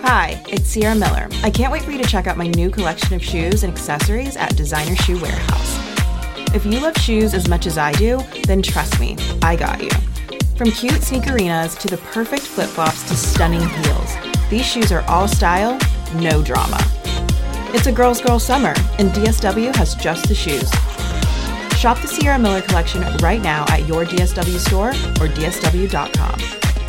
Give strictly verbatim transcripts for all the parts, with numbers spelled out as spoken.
Hi, it's Sierra Miller. I can't wait for you to check out my new collection of shoes and accessories at Designer Shoe Warehouse. If you love shoes as much as I do, then trust me, I got you. From cute sneakerinas to the perfect flip-flops to stunning heels, these shoes are all style, no drama. It's a girl's girl summer, and D S W has just the shoes. Shop the Sierra Miller collection right now at your D S W store or D S W dot com.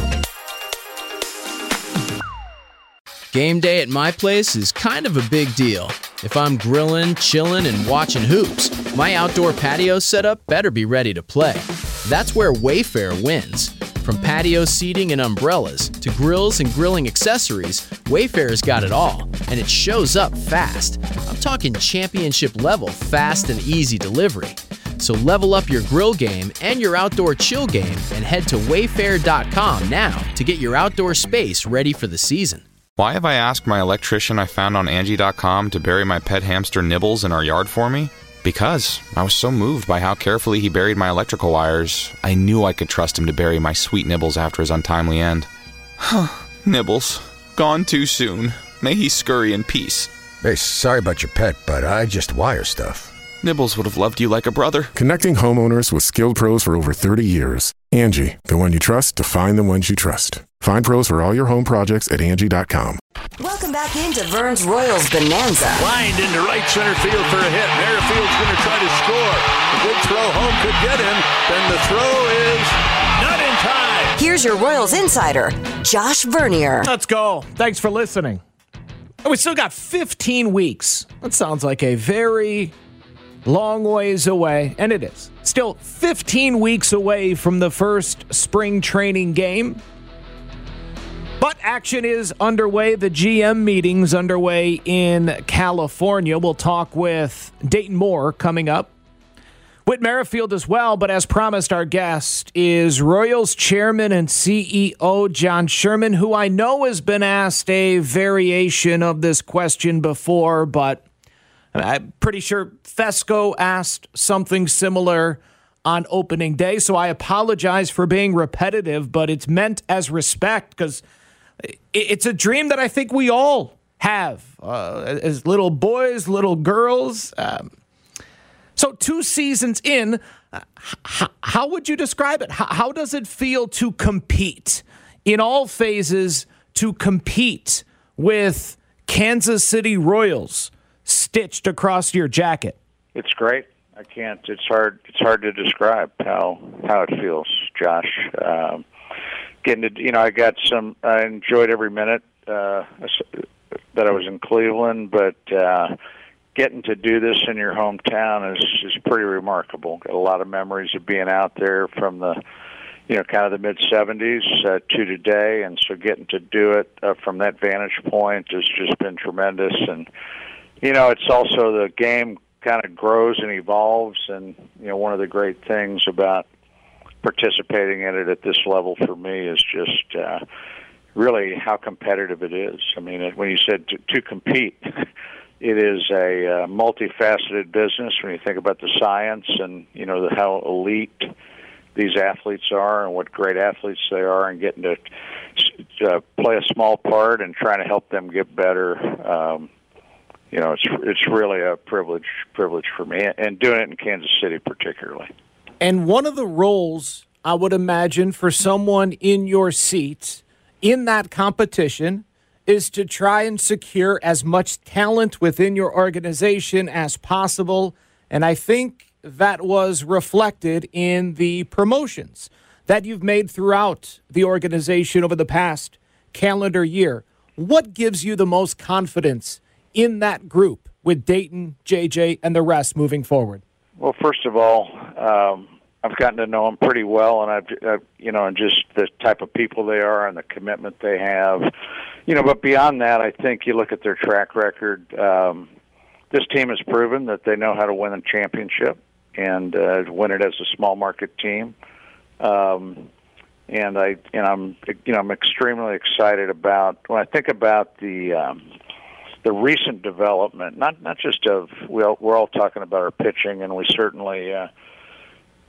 Game day at my place is kind of a big deal. If I'm grilling, chilling, and watching hoops, my outdoor patio setup better be ready to play. That's where Wayfair wins. From patio seating and umbrellas to grills and grilling accessories, Wayfair's got it all, and it shows up fast. I'm talking championship level fast and easy delivery. So level up your grill game and your outdoor chill game and head to wayfair dot com now to get your outdoor space ready for the season. Why have I asked my electrician I found on Angie dot com to bury my pet hamster Nibbles in our yard for me? Because I was so moved by how carefully he buried my electrical wires, I knew I could trust him to bury my sweet Nibbles after his untimely end. Nibbles, gone too soon. May he scurry in peace. Hey, sorry about your pet, but I just wire stuff. Nibbles would have loved you like a brother. Connecting homeowners with skilled pros for over thirty years. Angie, the one you trust to find the ones you trust. Find pros for all your home projects at Angie dot com. Welcome back into Vern's Royals Bonanza. Lined into right center field for a hit. Merrifield's going to try to score. A good throw home could get him. Then the throw is not in time. Here's your Royals insider, Josh Vernier. Let's go. Thanks for listening. We still got fifteen weeks. That sounds like a very long ways away, and it is. Still fifteen weeks away from the first spring training game. But action is underway. The G M meeting's underway in California. We'll talk with Dayton Moore coming up. Whit Merrifield as well, but as promised, our guest is Royals chairman and C E O John Sherman, who I know has been asked a variation of this question before, but I'm pretty sure Fesco asked something similar on opening day, so I apologize for being repetitive, but it's meant as respect because it's a dream that I think we all have uh, as little boys, little girls. Um, so two seasons in, uh, h- how would you describe it? H- how does it feel to compete in all phases, to compete with Kansas City Royals stitched across your jacket? It's great. I can't. It's hard. It's hard to describe how how it feels, Josh. Um, getting to, you know, I got some. I enjoyed every minute uh, that I was in Cleveland, but uh, getting to do this in your hometown is is pretty remarkable. Got a lot of memories of being out there from the, you know, kind of the mid seventies uh, to today, and so getting to do it uh, from that vantage point has just been tremendous. And you know, it's also the game kind of grows and evolves, and you know, one of the great things about participating in it at this level for me is just uh, really how competitive it is. I mean, when you said to, to compete, it is a uh, multifaceted business when you think about the science and you know the, how elite these athletes are and what great athletes they are, and getting to uh, play a small part and trying to help them get better. Um, You know, it's it's really a privilege privilege for me, and doing it in Kansas City particularly. And one of the roles, I would imagine, for someone in your seat in that competition is to try and secure as much talent within your organization as possible. And I think that was reflected in the promotions that you've made throughout the organization over the past calendar year. What gives you the most confidence in that group with Dayton, J J, and the rest moving forward? Well, first of all, um, I've gotten to know them pretty well, and I've, I've, you know, and just the type of people they are and the commitment they have, you know. But beyond that, I think you look at their track record. Um, this team has proven that they know how to win a championship and uh, win it as a small market team. Um, and I, and I'm, you know, I'm extremely excited about when I think about the. Um, The recent development, not not just of, well, we're all talking about our pitching, and we certainly uh,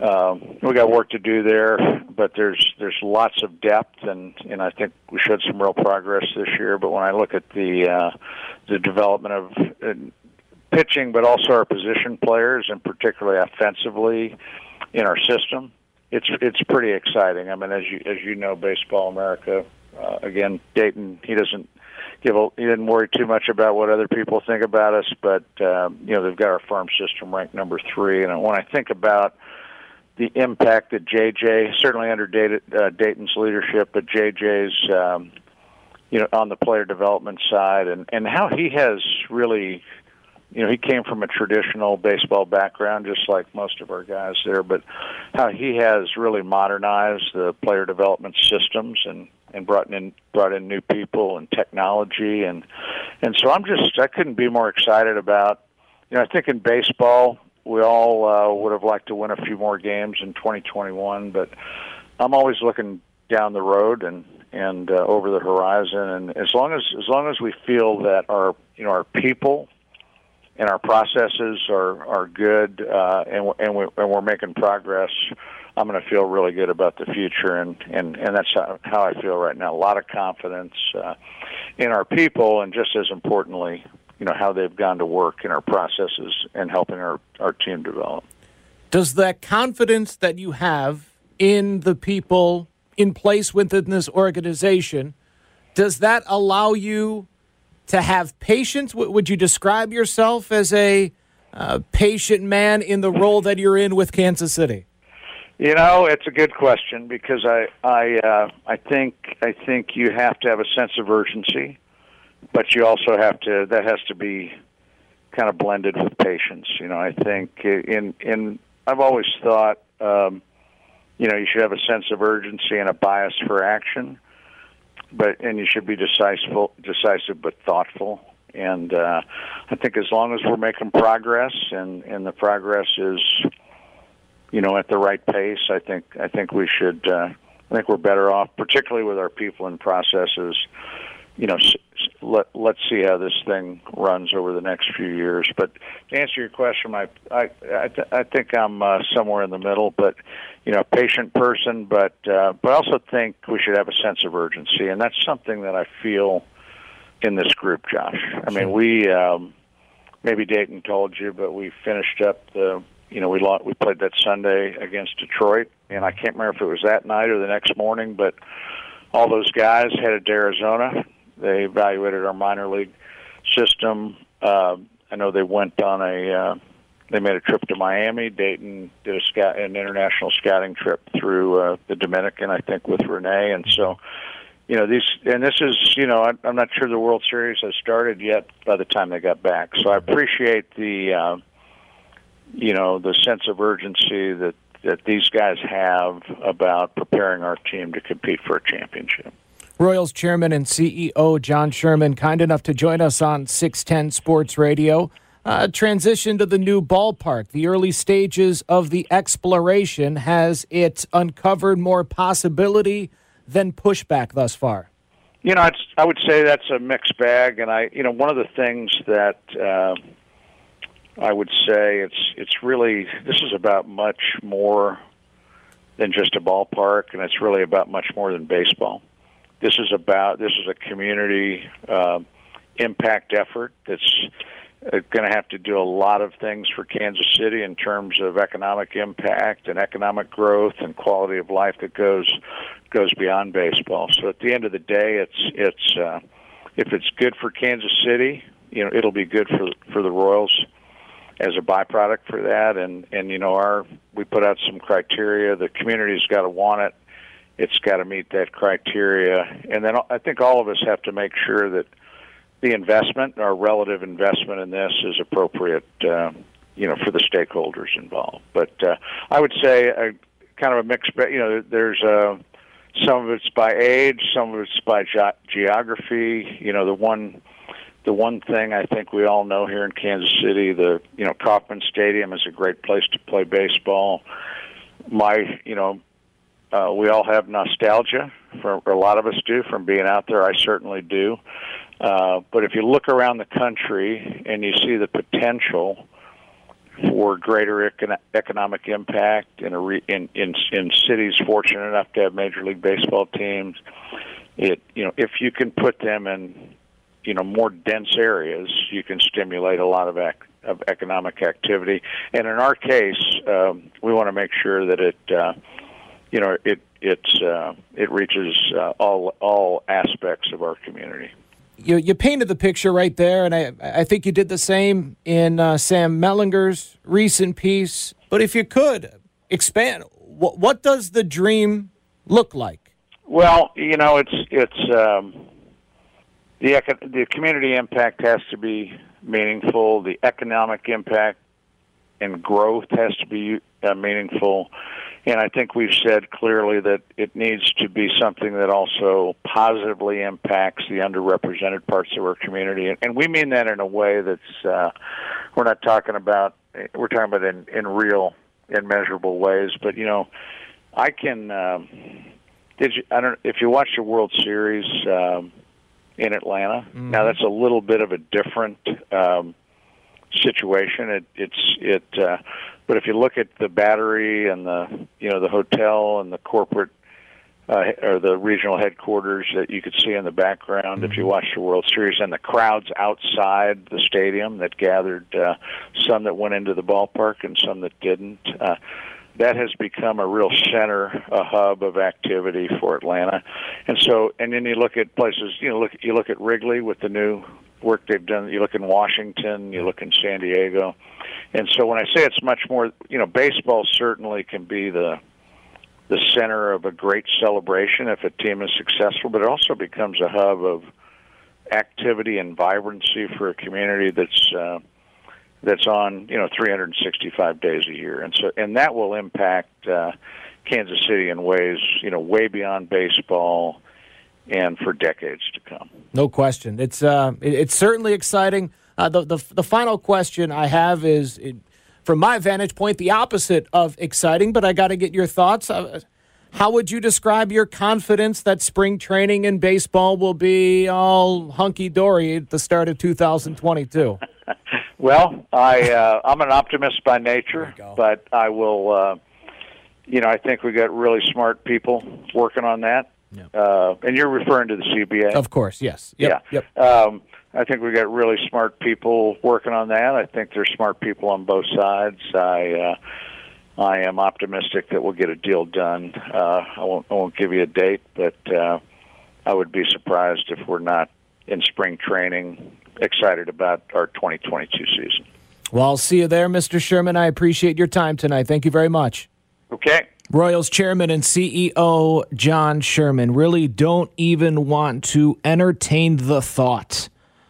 Um, we got work to do there, but there's there's lots of depth, and, and I think we showed some real progress this year. But when I look at the uh, the development of uh, pitching, but also our position players, and particularly offensively in our system, it's it's pretty exciting. I mean, as you as you know, Baseball America, uh, again, Dayton, he doesn't give a, he didn't worry too much about what other people think about us, but um, you know, they've got our farm system ranked number three, and when I think about the impact that J J, certainly under uh, Dayton's leadership, but J J's, um, you know, on the player development side, and, and how he has really, you know, he came from a traditional baseball background, just like most of our guys there, but how he has really modernized the player development systems and, and brought in brought in new people and technology, and and so I'm just I couldn't be more excited about, you know, I think in baseball, we all uh, would have liked to win a few more games in twenty twenty-one, but I'm always looking down the road and and uh, over the horizon. And as long as as long as we feel that our you know our people and our processes are are good uh, and and, we, and we're making progress, I'm going to feel really good about the future. And and and that's how, how I feel right now. A lot of confidence uh, in our people, and just as importantly, you know, how they've gone to work in our processes and helping our, our team develop. Does that confidence that you have in the people in place within this organization, does that allow you to have patience? Would you describe yourself as a uh, patient man in the role that you're in with Kansas City? You know, it's a good question, because I I uh, I think I think you have to have a sense of urgency. But you also have to, that has to be kind of blended with patience. You know, I think in, in I've always thought, um, you know, you should have a sense of urgency and a bias for action, but, and you should be decisive, decisive but thoughtful. And uh, I think as long as we're making progress and, and the progress is, you know, at the right pace, I think, I think we should, uh, I think we're better off, particularly with our people and processes. You know, let, let's see how this thing runs over the next few years. But to answer your question, I I I, th- I think I'm uh, somewhere in the middle. But you know, patient person, but uh, but I also think we should have a sense of urgency, and that's something that I feel in this group, Josh. I mean, we um, maybe Dayton told you, but we finished up the. You know, we lost, we played that Sunday against Detroit, and I can't remember if it was that night or the next morning, but all those guys headed to Arizona. They evaluated our minor league system. Uh, I know they went on a, uh, they made a trip to Miami. Dayton did a scout, an international scouting trip through uh, the Dominican, I think, with Renee. And so, you know, these, and this is, you know, I, I'm not sure the World Series has started yet by the time they got back. So I appreciate the, uh, you know, the sense of urgency that, that these guys have about preparing our team to compete for a championship. Royals Chairman and C E O John Sherman, kind enough to join us on six ten Sports Radio. Uh, transition to the new ballpark. The early stages of the exploration, has it uncovered more possibility than pushback thus far? You know, it's, I would say that's a mixed bag. And I, you know, one of the things that uh, I would say it's it's really, this is about much more than just a ballpark, and it's really about much more than baseball. This is about, this is a community uh, impact effort that's going to have to do a lot of things for Kansas City in terms of economic impact and economic growth and quality of life that goes goes beyond baseball. So at the end of the day, it's it's uh, if it's good for Kansas City, you know, it'll be good for for the Royals as a byproduct for that. And and you know, our we put out some criteria. The community's got to want it. It's got to meet that criteria. And then I think all of us have to make sure that the investment, our relative investment in this, is appropriate, uh, you know, for the stakeholders involved. But uh, I would say a, kind of a mixed, you know, there's uh, some of it's by age, some of it's by ge- geography. You know, the one, the one thing I think we all know here in Kansas City, the you know Kauffman Stadium is a great place to play baseball. My, you know. Uh, we all have nostalgia, for, or a lot of us do, from being out there. I certainly do. Uh, but if you look around the country and you see the potential for greater econ- economic impact in, a re- in in in cities fortunate enough to have Major League Baseball teams. It you know if you can put them in you know more dense areas, you can stimulate a lot of ac- of economic activity. And in our case, um, we want to make sure that it uh, you know it it's uh, it reaches uh, all all aspects of our community. You, you painted the picture right there, and I, I think you did the same in uh, Sam Mellinger's recent piece. But if you could expand, what, what does the dream look like? Well, you know, it's it's um, the eco- the community impact has to be meaningful. The economic impact and growth has to be uh, meaningful. And I think we've said clearly that it needs to be something that also positively impacts the underrepresented parts of our community. And, and we mean that in a way that's, uh, we're not talking about, we're talking about in, in real and measurable ways. But, you know, I can, um, did you, I don't, if you watched the World Series um, in Atlanta, mm-hmm. now that's a little bit of a different um, situation. It, it's, it, uh, But if you look at the Battery and the you know the hotel and the corporate uh, or the regional headquarters that you could see in the background, mm-hmm. if you watch the World Series, and the crowds outside the stadium that gathered, uh, some that went into the ballpark and some that didn't, uh, that has become a real center, a hub of activity for Atlanta. And so, and then you look at places, you know, look you look at Wrigley with the new work they've done. You look in Washington, you look in San Diego. And so when I say it's much more, you know, baseball certainly can be the the center of a great celebration if a team is successful, but it also becomes a hub of activity and vibrancy for a community that's uh, that's on, you know, three hundred sixty-five days a year. And so and that will impact uh, Kansas City in ways, you know, way beyond baseball and for decades to come. No question. It's uh, it, it's certainly exciting. Uh, the, the the final question I have is, it, from my vantage point, the opposite of exciting, but I got to get your thoughts. Uh, how would you describe your confidence that spring training in baseball will be all hunky-dory at the start of two thousand twenty-two? Well, I, uh, I'm an optimist by nature, but I will, uh, you know, I think we got really smart people working on that. Yeah. Uh, and you're referring to the C B A? Of course, yes. Yep, yeah. Yep. Um, I think we got really smart people working on that. I think there's smart people on both sides. I uh, I am optimistic that we'll get a deal done. Uh, I won't I won't give you a date, but uh, I would be surprised if we're not in spring training excited about our twenty twenty-two season. Well, I'll see you there, Mister Sherman. I appreciate your time tonight. Thank you very much. Okay. Royals chairman and C E O John Sherman. Really don't even want to entertain the thought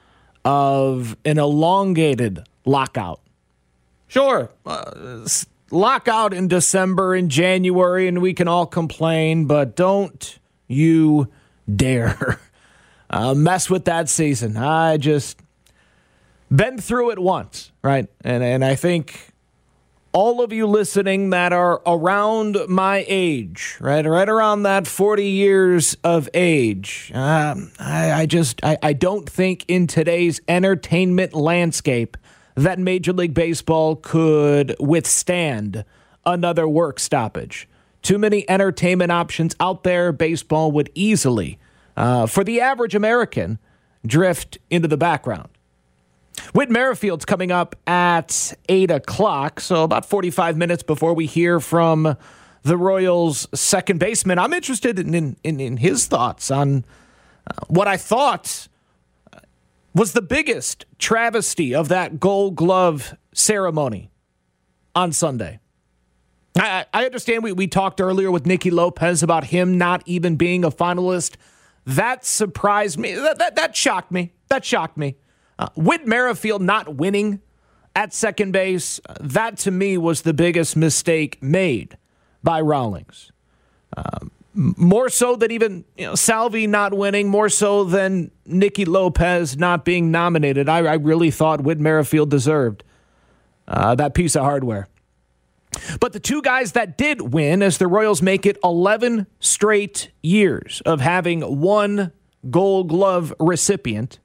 of an elongated lockout. Sure, uh, lockout in December and January, and we can all complain, but don't you dare uh, mess with that season. I just been through it once, right? And and I think all of you listening that are around my age, right, right around that forty years of age, um, I, I just, I, I don't think in today's entertainment landscape that Major League Baseball could withstand another work stoppage. Too many entertainment options out there. Baseball would easily, uh, for the average American, drift into the background. Whit Merrifield's coming up at eight o'clock, so about forty-five minutes before we hear from the Royals' second baseman. I'm interested in, in, in his thoughts on uh, what I thought was the biggest travesty of that Gold Glove ceremony on Sunday. I, I understand we, we talked earlier with Nicky Lopez about him not even being a finalist. That surprised me. That, that, that shocked me. That shocked me. Uh, Whit Merrifield not winning at second base, uh, that to me was the biggest mistake made by Rawlings. Uh, more so than even you know, Salvi not winning, more so than Nicky Lopez not being nominated. I, I really thought Whit Merrifield deserved uh, that piece of hardware. But the two guys that did win, as the Royals make it eleven straight years of having one Gold Glove recipient,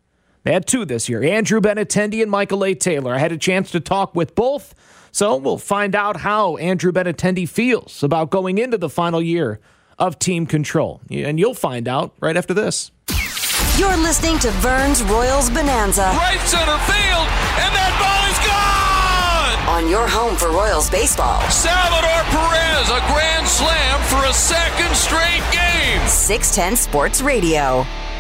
They had two this year, Andrew Benintendi and Michael A. Taylor. I had a chance to talk with both, so we'll find out how Andrew Benintendi feels about going into the final year of team control. And you'll find out right after this. You're listening to Vern's Royals Bonanza. Right center field, and that ball is gone! On your home for Royals baseball. Salvador Perez, a grand slam for a second straight game. six ten Sports Radio.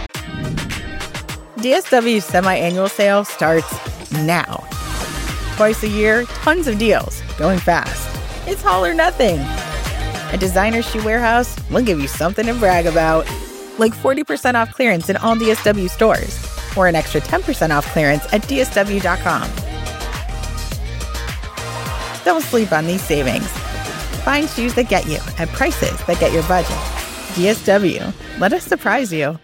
D S W's semi-annual sale starts now. Twice a year, tons of deals, going fast. It's all or nothing. At Designer Shoe Warehouse, we'll give you something to brag about. Like forty percent off clearance in all D S W stores, or an extra ten percent off clearance at D S W dot com. Don't sleep on these savings. Find shoes that get you at prices that get your budget. D S W. Let us surprise you.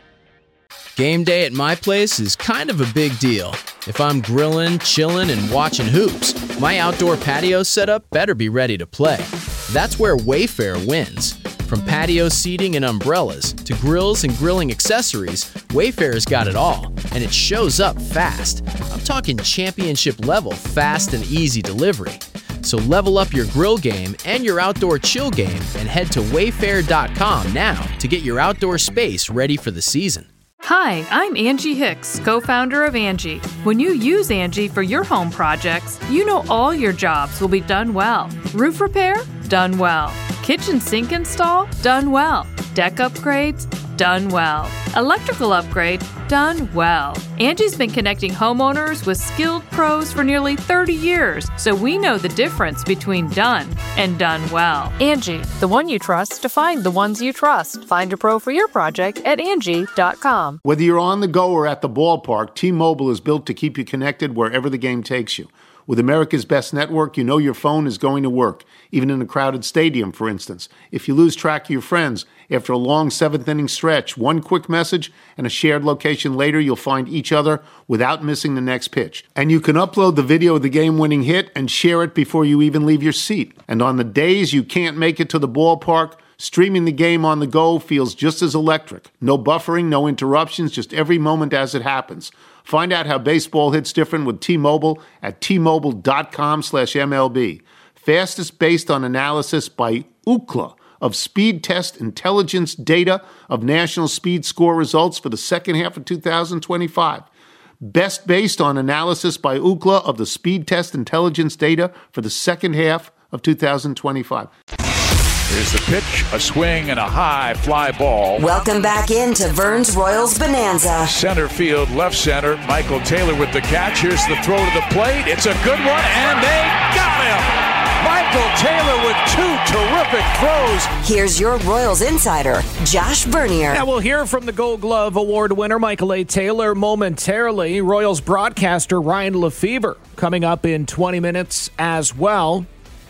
Game day at my place is kind of a big deal. If I'm grilling, chilling, and watching hoops, my outdoor patio setup better be ready to play. That's where Wayfair wins. From patio seating and umbrellas to grills and grilling accessories, Wayfair's got it all, and it shows up fast. I'm talking championship level fast and easy delivery. So level up your grill game and your outdoor chill game and head to wayfair dot com now to get your outdoor space ready for the season. Hi, I'm Angie Hicks, co-founder of Angie. When you use Angie for your home projects, you know all your jobs will be done well. Roof repair? Done well. Kitchen sink install? Done well. Deck upgrades? Done well. Electrical upgrade? Done well. Angie's been connecting homeowners with skilled pros for nearly thirty years, so we know the difference between done and done well. Angie, the one you trust to find the ones you trust. Find a pro for your project at Angie dot com. Whether you're on the go or at the ballpark, T-Mobile is built to keep you connected wherever the game takes you. With America's best network, you know your phone is going to work, even in a crowded stadium, for instance. If you lose track of your friends, after a long seventh-inning stretch, one quick message and a shared location later, you'll find each other without missing the next pitch. And you can upload the video of the game-winning hit and share it before you even leave your seat. And on the days you can't make it to the ballpark, streaming the game on the go feels just as electric. No buffering, no interruptions, just every moment as it happens. Find out how baseball hits different with T-Mobile at T Mobile dot com slash M L B. Fastest based on analysis by Ookla of Speed Test Intelligence data of national speed score results for the second half of two thousand twenty-five. Best based on analysis by Ookla of the Speed Test Intelligence data for the second half of two thousand twenty-five. Here's the pitch, a swing, and a high fly ball. Welcome back into Vern's Royals Bonanza. Center field, left center. Michael Taylor with the catch. Here's the throw to the plate. It's a good one, and they got him. Michael Taylor with two terrific throws. Here's your Royals insider, Josh Vernier. Now we'll hear from the Gold Glove Award winner, Michael A. Taylor, momentarily. Royals broadcaster Ryan Lefebvre coming up in twenty minutes as well.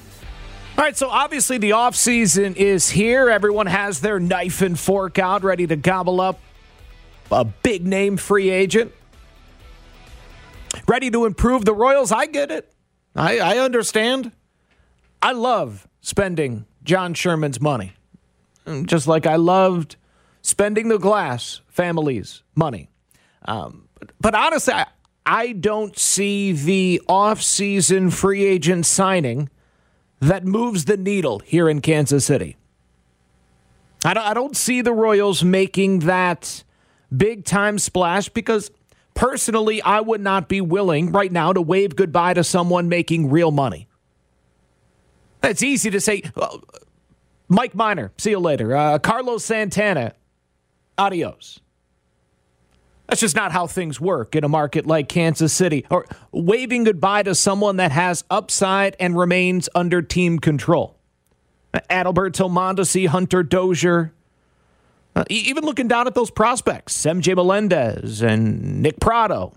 All right, so obviously the offseason is here. Everyone has their knife and fork out, ready to gobble up a big-name free agent. Ready to improve the Royals. I get it. I, I understand. I love spending John Sherman's money, just like I loved spending the Glass family's money. Um, but, but honestly, I, I don't see the offseason free agent signing that moves the needle here in Kansas City. I don't, I don't see the Royals making that big-time splash because, personally, I would not be willing right now to wave goodbye to someone making real money. It's easy to say, well, Mike Minor, see you later. Uh, Carlos Santana, adios. That's just not how things work in a market like Kansas City. Or waving goodbye to someone that has upside and remains under team control. Adalberto Mondesi, Hunter Dozier. Uh, even looking down at those prospects, M J Melendez and Nick Prado.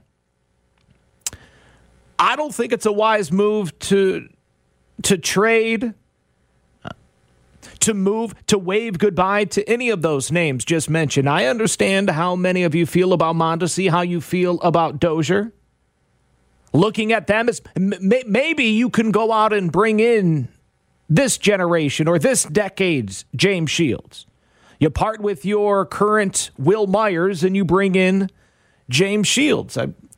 I don't think it's a wise move to, to trade, uh, to move, to wave goodbye to any of those names just mentioned. I understand how many of you feel about Mondesi, how you feel about Dozier. Looking at them, as m- maybe you can go out and bring in this generation or this decade's James Shields. You part with your current Will Myers and you bring in James Shields. I,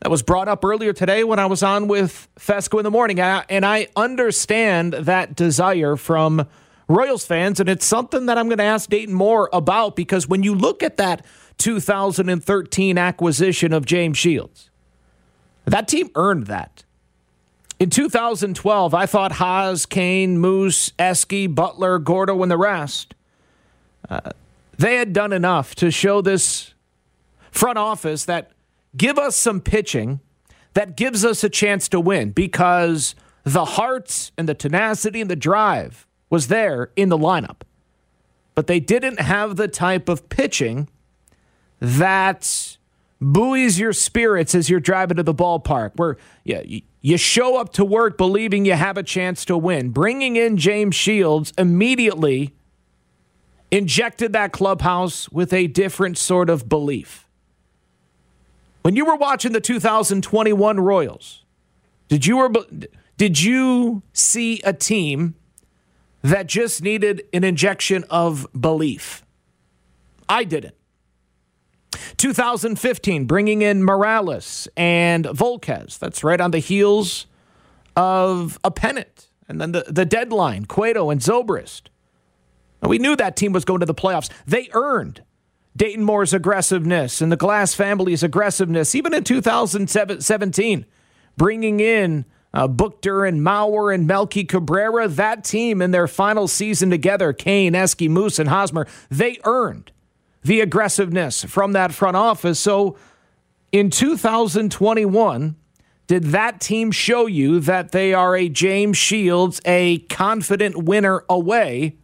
that was brought up earlier today when I was on with Fesco in the morning. And I understand that desire from Royals fans, and it's something that I'm going to ask Dayton Moore about, because when you look at that two thousand thirteen acquisition of James Shields, that team earned that. In two thousand twelve, I thought Haas, Kane, Moose, Eske, Butler, Gordo, and the rest, uh, they had done enough to show this front office that give us some pitching that gives us a chance to win, because the heart and the tenacity and the drive was there in the lineup. But they didn't have the type of pitching that buoys your spirits as you're driving to the ballpark, where you, you show up to work believing you have a chance to win. Bringing in James Shields immediately injected that clubhouse with a different sort of belief. When you were watching the two thousand twenty-one Royals, did you, were, did you see a team that just needed an injection of belief? I didn't. two thousand fifteen, bringing in Morales and Volquez. That's right on the heels of a pennant. And then the, the deadline, Cueto and Zobrist. And we knew that team was going to the playoffs. They earned Dayton Moore's aggressiveness and the Glass family's aggressiveness, even in two thousand seventeen, bringing in uh, Buchter and Mauer and Melky Cabrera. That team in their final season together, Kane, Eske, Moose, and Hosmer, they earned the aggressiveness from that front office. So in two thousand twenty-one, did that team show you that they are a James Shields, a confident winner away?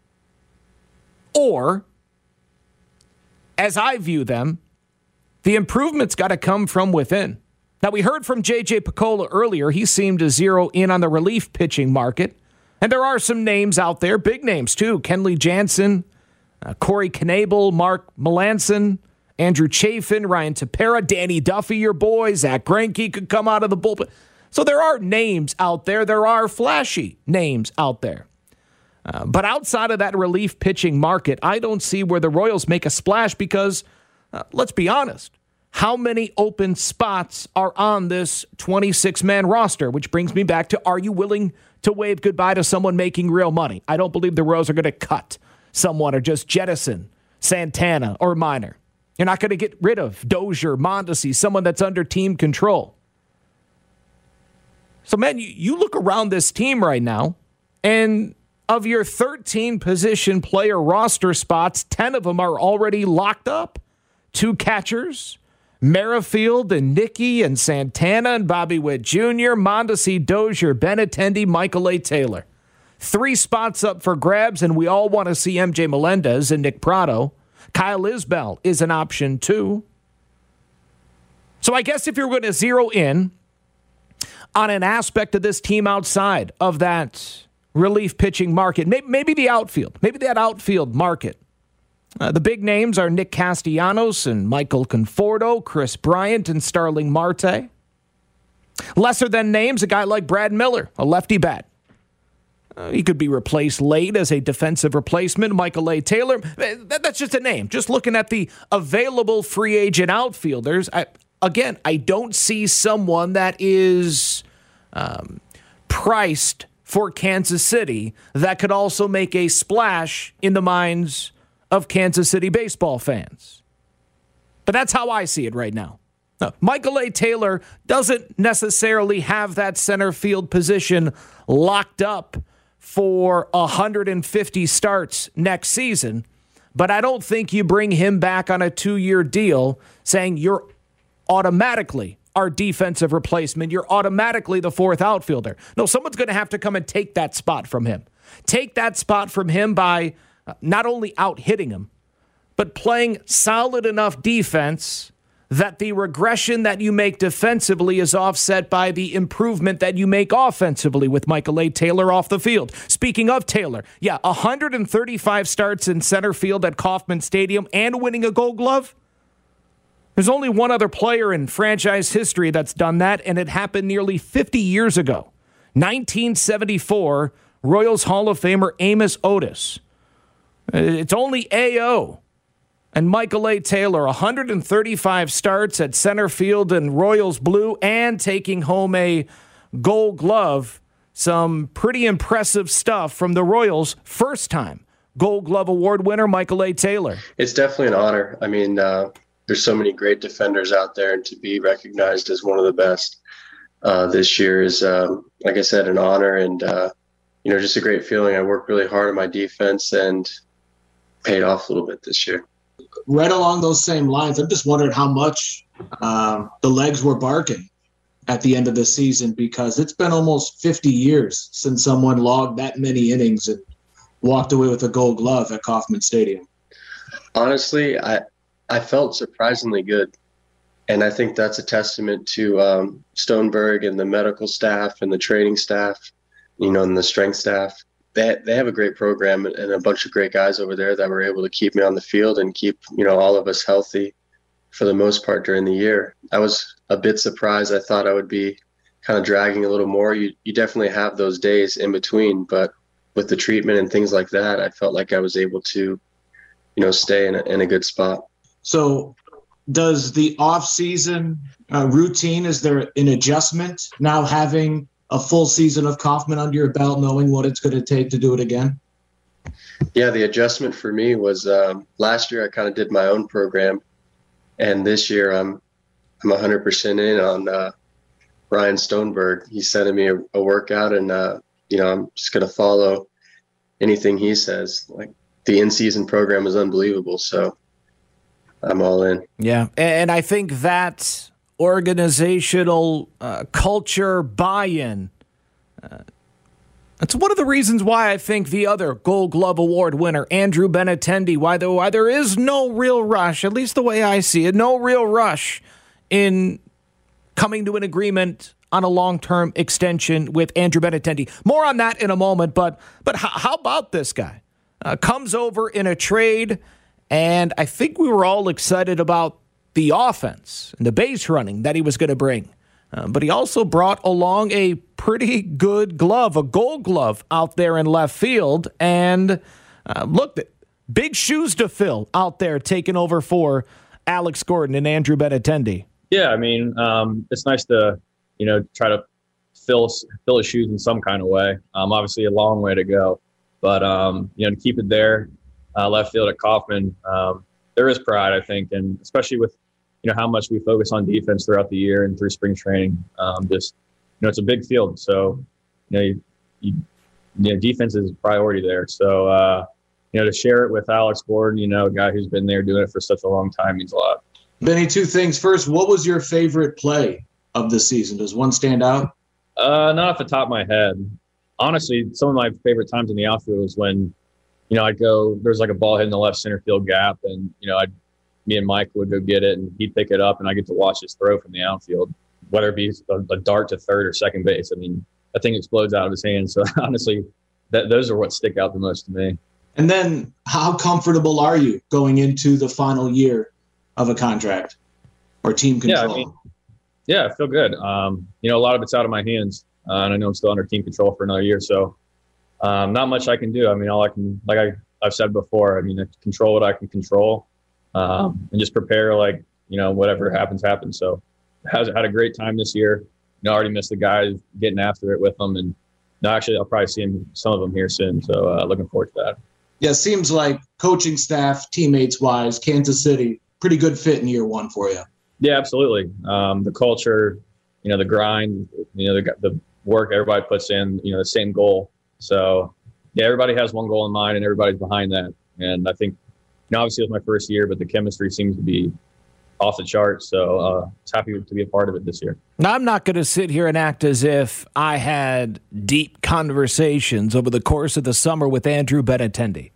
Or, as I view them, the improvement's got to come from within. Now, we heard from J J Picola earlier. He seemed to zero in on the relief pitching market. And there are some names out there, big names too. Kenley Jansen, uh, Corey Knebel, Mark Melanson, Andrew Chafin, Ryan Tepera, Danny Duffy, your boy, Zach Greinke could come out of the bullpen. So there are names out there. There are flashy names out there. Uh, but outside of that relief pitching market, I don't see where the Royals make a splash because, uh, let's be honest, how many open spots are on this twenty-six man roster? Which brings me back to, are you willing to wave goodbye to someone making real money? I don't believe the Royals are going to cut someone or just jettison Santana or Minor. You're not going to get rid of Dozier, Mondesi, someone that's under team control. So, man, you, you look around this team right now, and of your thirteen position player roster spots, ten of them are already locked up. Two catchers, Merrifield and Nicky and Santana and Bobby Witt Junior, Mondesi, Dozier, Benintendi, Michael A. Taylor. Three spots up for grabs, and we all want to see M J Melendez and Nick Pratto. Kyle Isbell is an option too. So I guess if you're going to zero in on an aspect of this team outside of that relief pitching market, maybe, maybe the outfield, maybe that outfield market. Uh, the big names are Nick Castellanos and Michael Conforto, Chris Bryant and Starling Marte. Lesser than names, a guy like Brad Miller, a lefty bat. Uh, he could be replaced late as a defensive replacement. Michael A. Taylor, that, that's just a name. Just looking at the available free agent outfielders, I, again, I don't see someone that is um, priced for Kansas City that could also make a splash in the minds of Kansas City baseball fans. But that's how I see it right now. Now, Michael A. Taylor doesn't necessarily have that center field position locked up for one hundred fifty starts next season, but I don't think you bring him back on a two-year deal saying you're automatically our defensive replacement. You're automatically the fourth outfielder. No, someone's going to have to come and take that spot from him. Take that spot from him by not only out-hitting him, but playing solid enough defense that the regression that you make defensively is offset by the improvement that you make offensively with Michael A. Taylor off the field. Speaking of Taylor, yeah, one hundred thirty-five starts in center field at Kauffman Stadium and winning a Gold Glove. There's only one other player in franchise history that's done that, and it happened nearly fifty years ago. nineteen seventy-four, Royals Hall of Famer Amos Otis. It's only A O And Michael A. Taylor, one hundred thirty-five starts at center field in Royals blue and taking home a Gold Glove. Some pretty impressive stuff from the Royals. First time Gold Glove Award winner Michael A. Taylor. It's definitely an honor. I mean, uh, there's so many great defenders out there, and to be recognized as one of the best uh, this year is, um, like I said, an honor and, uh, you know, just a great feeling. I worked really hard on my defense and paid off a little bit this year. Right along those same lines, I'm just wondering how much um, the legs were barking at the end of the season, because it's been almost fifty years since someone logged that many innings and walked away with a Gold Glove at Kauffman Stadium. Honestly, I I felt surprisingly good, and I think that's a testament to um, Stoneberg and the medical staff and the training staff, you know, and the strength staff. They they have a great program and a bunch of great guys over there that were able to keep me on the field and keep, you know, all of us healthy for the most part during the year. I was a bit surprised. I thought I would be kind of dragging a little more. You you definitely have those days in between, but with the treatment and things like that, I felt like I was able to, you know, stay in a, in a good spot. So does the off-season uh, routine, is there an adjustment now having a full season of Kauffman under your belt, knowing what it's going to take to do it again? Yeah, the adjustment for me was um, last year I kind of did my own program, and this year I'm I'm one hundred percent in on uh, Ryan Stoneberg. He's sending me a, a workout, and uh, you know, I'm just going to follow anything he says. Like, the in-season program is unbelievable, so I'm all in. Yeah, and I think that organizational uh, culture buy-in, uh, that's one of the reasons why I think the other Gold Glove Award winner, Andrew Benintendi, why, the, why there is no real rush, at least the way I see it, no real rush in coming to an agreement on a long-term extension with Andrew Benintendi. More on that in a moment, but but how, how about this guy? Uh, comes over in a trade, and I think we were all excited about the offense and the base running that he was going to bring. Uh, but he also brought along a pretty good glove, a Gold Glove out there in left field. And uh, look, big shoes to fill out there taking over for Alex Gordon and Andrew Benintendi. Yeah, I mean, um, it's nice to, you know, try to fill fill his shoes in some kind of way. Um, obviously, a long way to go. But, um, you know, to keep it there, uh, left field at Kauffman, um, there is pride, I think, and especially with, you know, how much we focus on defense throughout the year and through spring training. Um, just, you know, it's a big field. So, you know, you, you, you know, defense is a priority there. So, uh, you know, to share it with Alex Gordon, you know, a guy who's been there doing it for such a long time means a lot. Benny, two things. First, what was your favorite play of the season? Does one stand out? Uh, not off the top of my head. Honestly, some of my favorite times in the outfield was when, you know, I'd go, there's like a ball hit in the left center field gap, and, you know, I'd, me and Mike would go get it, and he'd pick it up, and I get to watch his throw from the outfield, whether it be a, a dart to third or second base. I mean, that thing explodes out of his hand. So honestly, that those are what stick out the most to me. And then how comfortable are you going into the final year of a contract or team control? Yeah, I mean, yeah, I feel good. Um, you know, a lot of it's out of my hands, uh, and I know I'm still under team control for another year. So um, not much I can do. I mean, all I can, like I, I've said before, I mean, I control what I can control. Um, and just prepare, like, you know, whatever happens, happens. So has had a great time this year. You know, I already missed the guys getting after it with them. And no, actually, I'll probably see him, some of them here soon. So uh, looking forward to that. Yeah, it seems like coaching staff, teammates-wise, Kansas City, pretty good fit in year one for you. Yeah, absolutely. Um, the culture, you know, the grind, you know, the, the work everybody puts in, you know, the same goal. So, yeah, everybody has one goal in mind, and everybody's behind that. And I think, you know, obviously it was my first year, but the chemistry seems to be off the charts. So uh, I was happy to be a part of it this year. Now, I'm not going to sit here and act as if I had deep conversations over the course of the summer with Andrew Benintendi.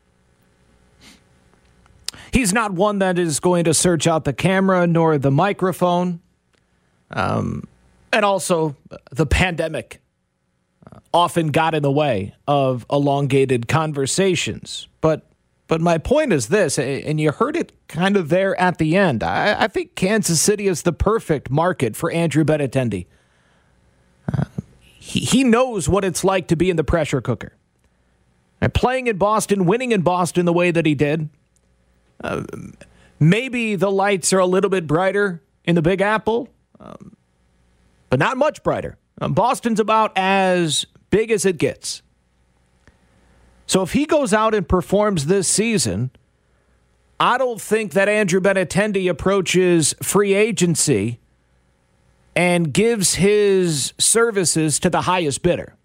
He's not one that is going to search out the camera nor the microphone. Um, and also, the pandemic often got in the way of elongated conversations. But But my point is this, and you heard it kind of there at the end. I, I think Kansas City is the perfect market for Andrew Benintendi. Uh, he, he knows what it's like to be in the pressure cooker. And playing in Boston, winning in Boston the way that he did, Uh, maybe the lights are a little bit brighter in the Big Apple, um, but not much brighter. Um, Boston's about as big as it gets. So if he goes out and performs this season, I don't think that Andrew Benintendi approaches free agency and gives his services to the highest bidder.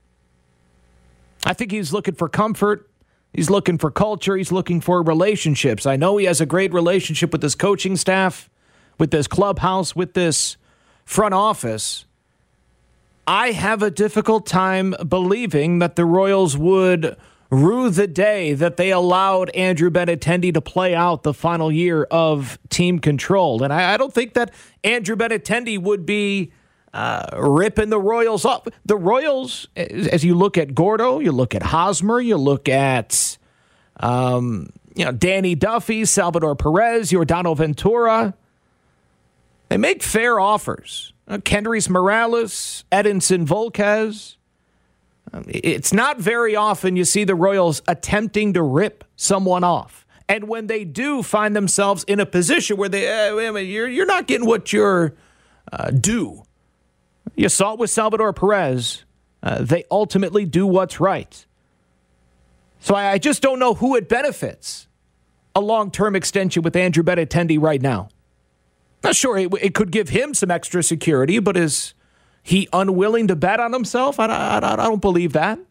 I think he's looking for comfort. He's looking for culture. He's looking for relationships. I know he has a great relationship with his coaching staff, with this clubhouse, with this front office. I have a difficult time believing that the Royals would rue the day that they allowed Andrew Benintendi to play out the final year of team control. And I, I don't think that Andrew Benintendi would be uh, ripping the Royals off. The Royals, as you look at Gordo, you look at Hosmer, you look at um, you know Danny Duffy, Salvador Perez, Yordano Ventura. They make fair offers. Uh, Kendrys Morales, Edinson Volquez. It's not very often you see the Royals attempting to rip someone off. And when they do find themselves in a position where they, uh, wait a minute, you're, you're not getting what you're uh, due. You saw it with Salvador Perez. Uh, they ultimately do what's right. So I, I just don't know who it benefits a long-term extension with Andrew Benintendi right now. Not sure it, it could give him some extra security, but is he unwilling to bet on himself? I, I, I don't believe that.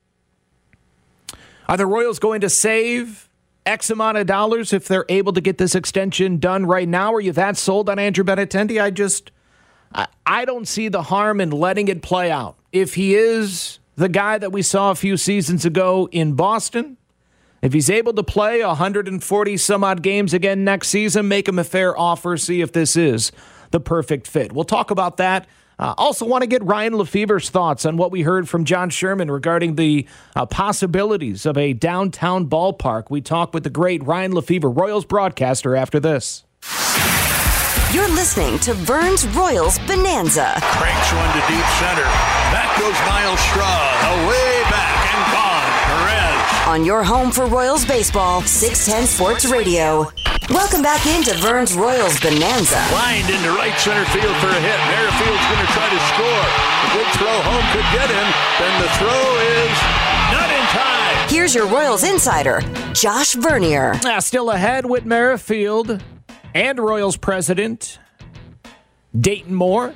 Are the Royals going to save X amount of dollars if they're able to get this extension done right now? Are you that sold on Andrew Benintendi? I just, I, I don't see the harm in letting it play out. If he is the guy that we saw a few seasons ago in Boston, if he's able to play one hundred forty some odd games again next season, make him a fair offer, see if this is the perfect fit. We'll talk about that. Uh, also want to get Ryan Lefebvre's thoughts on what we heard from John Sherman regarding the uh, possibilities of a downtown ballpark. We talk with the great Ryan Lefebvre, Royals broadcaster, after this. You're listening to Vern's Royals Bonanza. Cranks one to deep center. Back goes Miles Straw. Away back and gone. Perez. On your home for Royals baseball, six ten Sports Radio. Welcome back into Vern's Royals Bonanza. Lined into right center field for a hit. Merrifield's going to try to score. A good throw home could get him. Then the throw is not in time. Here's your Royals insider, Josh Vernier. Uh, still ahead with Merrifield and Royals president Dayton Moore.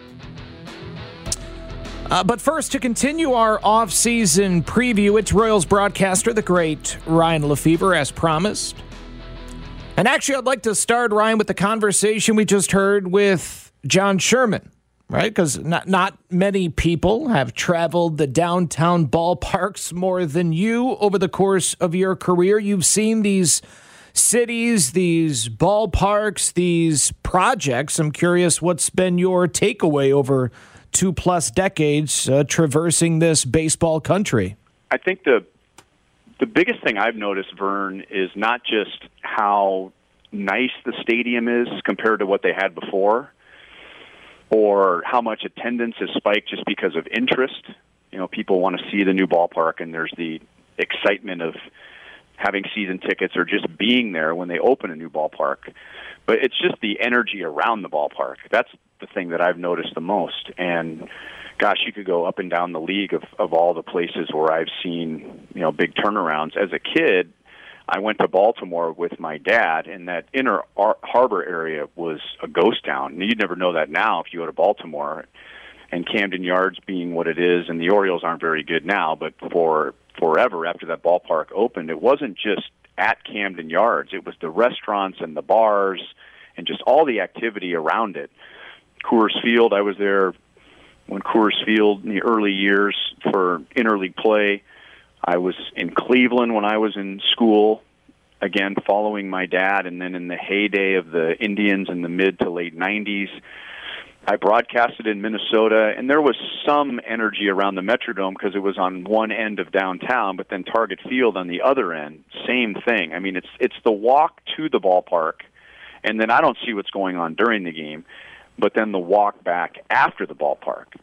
Uh, but first, to continue our off-season preview, it's Royals broadcaster, the great Ryan Lefebvre, as promised. And actually, I'd like to start, Ryan, with the conversation we just heard with John Sherman, right? Because not, not many people have traveled the downtown ballparks more than you over the course of your career. You've seen these cities, these ballparks, these projects. I'm curious, what's been your takeaway over two-plus decades uh, traversing this baseball country? I think the The biggest thing I've noticed, Vern, is not just how nice the stadium is compared to what they had before, or how much attendance has spiked just because of interest. You know, people want to see the new ballpark, and there's the excitement of having season tickets or just being there when they open a new ballpark. But it's just the energy around the ballpark. That's the thing that I've noticed the most. And gosh, you could go up and down the league of, of all the places where I've seen, you know, big turnarounds. As a kid, I went to Baltimore with my dad, and that inner Ar- harbor area was a ghost town. And you'd never know that now if you go to Baltimore. And Camden Yards being what it is, and the Orioles aren't very good now, but for forever after that ballpark opened, it wasn't just at Camden Yards. It was the restaurants and the bars and just all the activity around it. Coors Field, I was there when Coors Field in the early years for interleague play. I was in Cleveland when I was in school, again, following my dad, and then in the heyday of the Indians in the mid to late nineties. I broadcasted in Minnesota, and there was some energy around the Metrodome because it was on one end of downtown, but then Target Field on the other end, same thing. I mean, it's it's the walk to the ballpark, and then I don't see what's going on during the game, but then the walk back after the ballpark.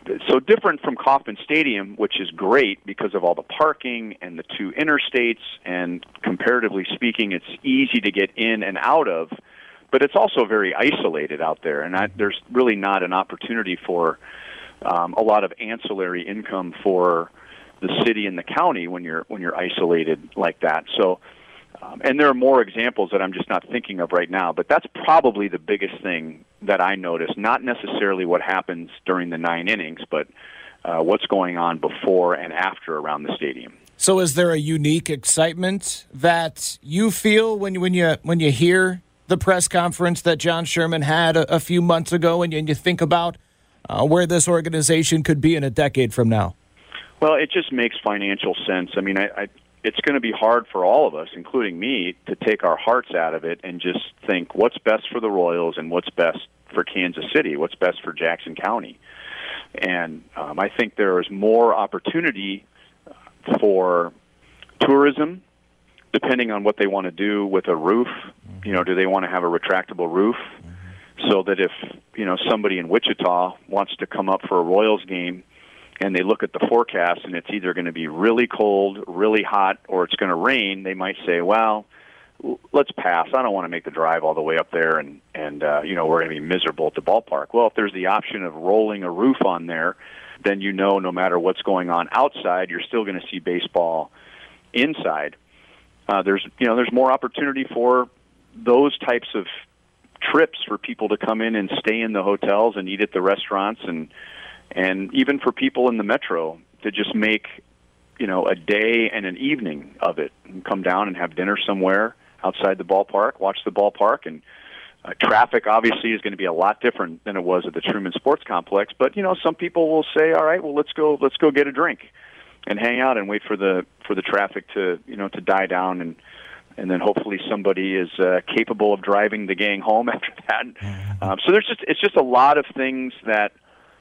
so different from Kauffman Stadium, which is great because of all the parking and the two interstates, and comparatively speaking, it's easy to get in and out of, but it's also very isolated out there, and I, there's really not an opportunity for um, a lot of ancillary income for the city and the county when you're when you're isolated like that. So, um, and there are more examples that I'm just not thinking of right now, but that's probably the biggest thing that I noticed. Not necessarily what happens during the nine innings, but uh, what's going on before and after around the stadium. So, is there a unique excitement that you feel when you when you when you hear the press conference that John Sherman had a, a few months ago, and you, and you think about uh, where this organization could be in a decade from now? Well, it just makes financial sense. I mean, I, I, it's going to be hard for all of us, including me, to take our hearts out of it and just think what's best for the Royals and what's best for Kansas City, what's best for Jackson County. And um, I think there is more opportunity for tourism, depending on what they want to do with a roof. Mm-hmm. You know, do they want to have a retractable roof mm-hmm. so that if, you know, somebody in Wichita wants to come up for a Royals game, and they look at the forecast and it's either going to be really cold, really hot, or it's going to rain, they might say, well, let's pass. I don't want to make the drive all the way up there, and, and uh, you know, we're going to be miserable at the ballpark. Well, if there's the option of rolling a roof on there, then you know no matter what's going on outside, you're still going to see baseball inside. Uh, there's, you know, there's more opportunity for those types of trips for people to come in and stay in the hotels and eat at the restaurants, and and even for people in the metro to just make, you know, a day and an evening of it and come down and have dinner somewhere outside the ballpark, watch the ballpark. And uh, traffic obviously is going to be a lot different than it was at the Truman Sports Complex. But, you know, some people will say, all right, well, let's go, let's go get a drink and hang out and wait for the, for the traffic to, you know, to die down. And, and then hopefully somebody is uh, capable of driving the gang home after that. Um, so there's just, it's just a lot of things that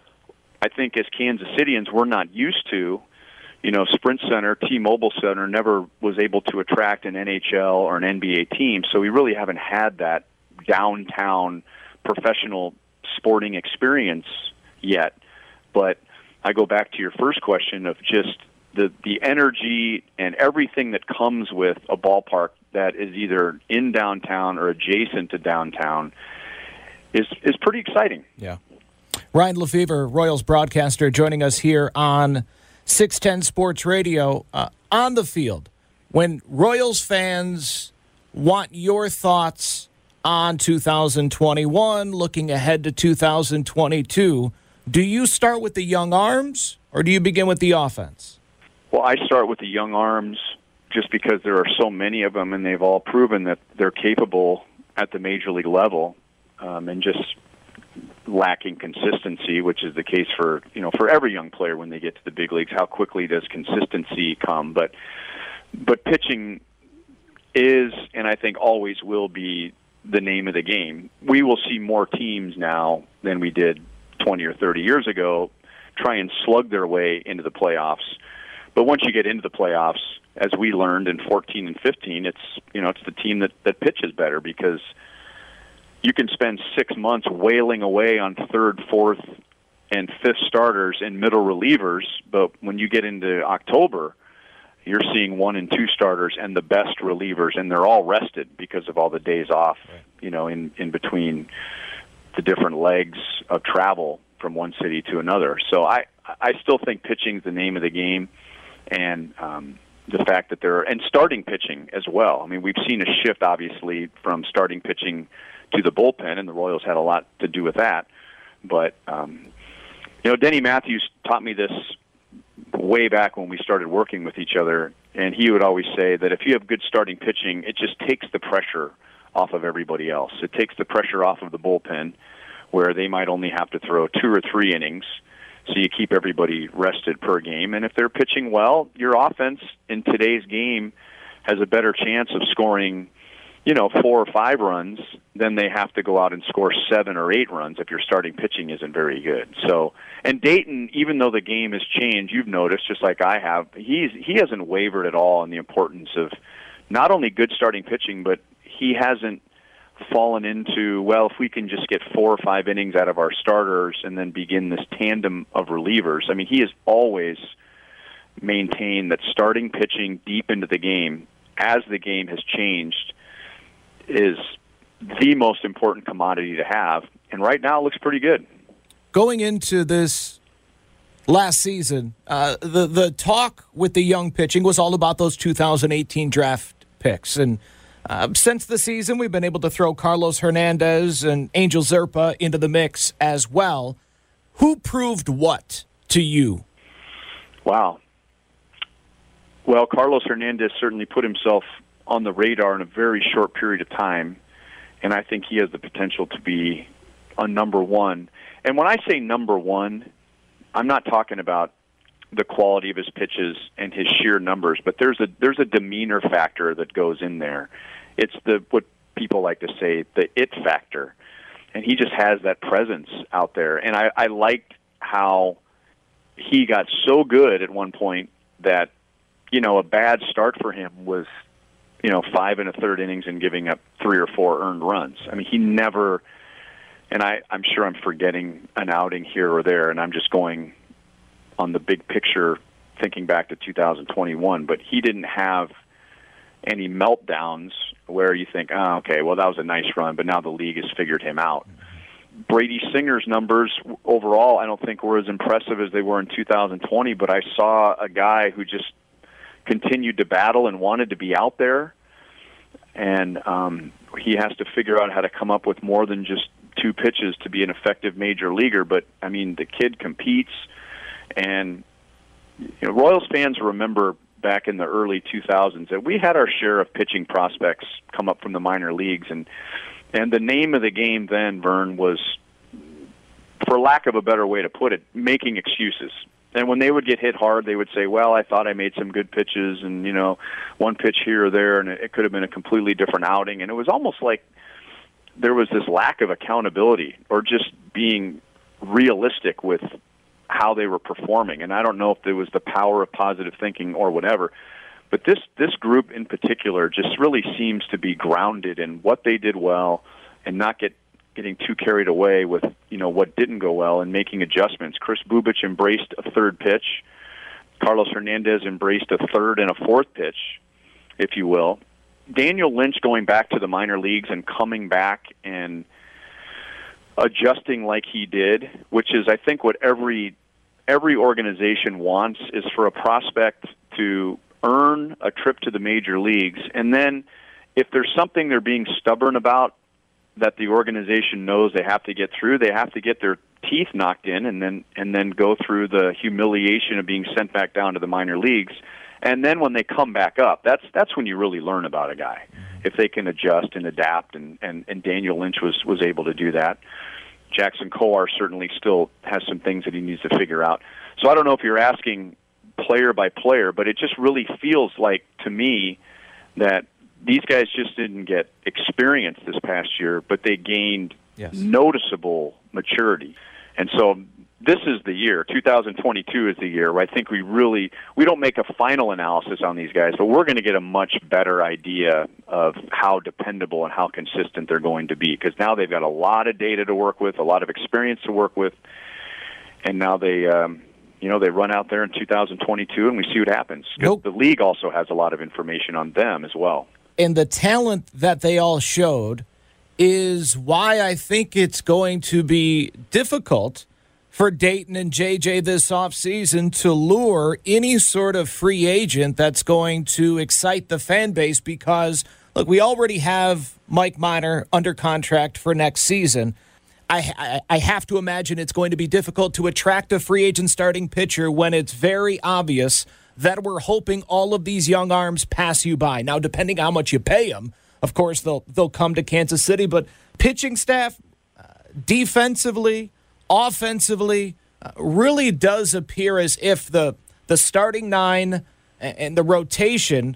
I think as Kansas Cityans we're not used to. You know, Sprint Center, T-Mobile Center never was able to attract an N H L or an N B A team, so we really haven't had that downtown professional sporting experience yet. But I go back to your first question of just the, the energy and everything that comes with a ballpark that is either in downtown or adjacent to downtown is is pretty exciting. Yeah. Ryan Lefevre, Royals broadcaster, joining us here on six ten Sports Radio. Uh, on the field, when Royals fans want your thoughts on two thousand twenty-one, looking ahead to two thousand twenty-two, do you start with the young arms or do you begin with the offense? Well, I start with the young arms just because there are so many of them and they've all proven that they're capable at the major league level, um, and just lacking consistency, which is the case for, you know, for every young player when they get to the big leagues. How quickly does consistency come? But but pitching is, and I think always will be, the name of the game. We will see more teams now than we did twenty or thirty years ago try and slug their way into the playoffs. But once you get into the playoffs, as we learned in fourteen and fifteen, it's, you know, it's the team that, that pitches better, because you can spend six months wailing away on third, fourth, and fifth starters and middle relievers, but when you get into October, you're seeing one and two starters and the best relievers, and they're all rested because of all the days off, you know, in, in between the different legs of travel from one city to another. So I, I still think pitching's the name of the game, and um, the fact that there are, and starting pitching as well. I mean, we've seen a shift, obviously, from starting pitching to the bullpen, and the Royals had a lot to do with that. But, um, you know, Denny Matthews taught me this way back when we started working with each other, and he would always say that if you have good starting pitching, it just takes the pressure off of everybody else. It takes the pressure off of the bullpen, where they might only have to throw two or three innings, so you keep everybody rested per game. And if they're pitching well, your offense in today's game has a better chance of scoring, you know, four or five runs, then they have to go out and score seven or eight runs if your starting pitching isn't very good. So, and Dayton, even though the game has changed, you've noticed, just like I have, he's he hasn't wavered at all in the importance of not only good starting pitching, but he hasn't fallen into, well, if we can just get four or five innings out of our starters and then begin this tandem of relievers. I mean, he has always maintained that starting pitching deep into the game, as the game has changed, is the most important commodity to have. And right now it looks pretty good. Going into this last season, uh, the, the talk with the young pitching was all about those two thousand eighteen draft picks. And uh, since the season, we've been able to throw Carlos Hernandez and Angel Zerpa into the mix as well. Who proved what to you? Wow. Well, Carlos Hernandez certainly put himself on the radar in a very short period of time, and I think he has the potential to be a number one. And when I say number one, I'm not talking about the quality of his pitches and his sheer numbers, but there's a there's a demeanor factor that goes in there. It's the what people like to say, the it factor. And he just has that presence out there. And I, I liked how he got so good at one point that, you know, a bad start for him was, you know, five and a third innings and giving up three or four earned runs. I mean, he never, and I, I'm sure I'm forgetting an outing here or there, and I'm just going on the big picture, thinking back to two thousand twenty-one, but he didn't have any meltdowns where you think, oh, okay, well, that was a nice run, but now the league has figured him out. Brady Singer's numbers overall, I don't think were as impressive as they were in two thousand twenty, but I saw a guy who just continued to battle and wanted to be out there, and um, he has to figure out how to come up with more than just two pitches to be an effective major leaguer. But, I mean, the kid competes, and you know, Royals fans remember back in the early two thousands that we had our share of pitching prospects come up from the minor leagues, and and the name of the game then, Vern, was, for lack of a better way to put it, making excuses. And when they would get hit hard, they would say, well, I thought I made some good pitches, and, you know, one pitch here or there, and it could have been a completely different outing. And it was almost like there was this lack of accountability or just being realistic with how they were performing. And I don't know if it was the power of positive thinking or whatever, but this, this group in particular just really seems to be grounded in what they did well and not get getting too carried away with, you know, what didn't go well and making adjustments. Chris Bubich embraced a third pitch. Carlos Hernandez embraced a third and a fourth pitch, if you will. Daniel Lynch going back to the minor leagues and coming back and adjusting like he did, which is, I think, what every every organization wants, is for a prospect to earn a trip to the major leagues. And then if there's something they're being stubborn about that the organization knows they have to get through, they have to get their teeth knocked in and then and then go through the humiliation of being sent back down to the minor leagues. And then when they come back up, that's that's when you really learn about a guy, if they can adjust and adapt, and, and, and Daniel Lynch was, was able to do that. Jackson Kowar certainly still has some things that he needs to figure out. So I don't know if you're asking player by player, but it just really feels like, to me, that these guys just didn't get experience this past year, but they gained yes. noticeable maturity. And so this is the year. two thousand twenty-two is the year where I think we really, we don't make a final analysis on these guys, but we're going to get a much better idea of how dependable and how consistent they're going to be, because now they've got a lot of data to work with, a lot of experience to work with, and now they, um, you know, they run out there in two thousand twenty-two and we see what happens. Nope. The league also has a lot of information on them as well. And the talent that they all showed is why I think it's going to be difficult for Dayton and J J this offseason to lure any sort of free agent that's going to excite the fan base, because, look, we already have Mike Minor under contract for next season. I, I, I have to imagine it's going to be difficult to attract a free agent starting pitcher when it's very obvious that we're hoping all of these young arms pass you by. Now, depending on how much you pay them, of course, they'll they'll come to Kansas City. But pitching staff, uh, defensively, offensively, uh, really does appear as if the the starting nine and, and the rotation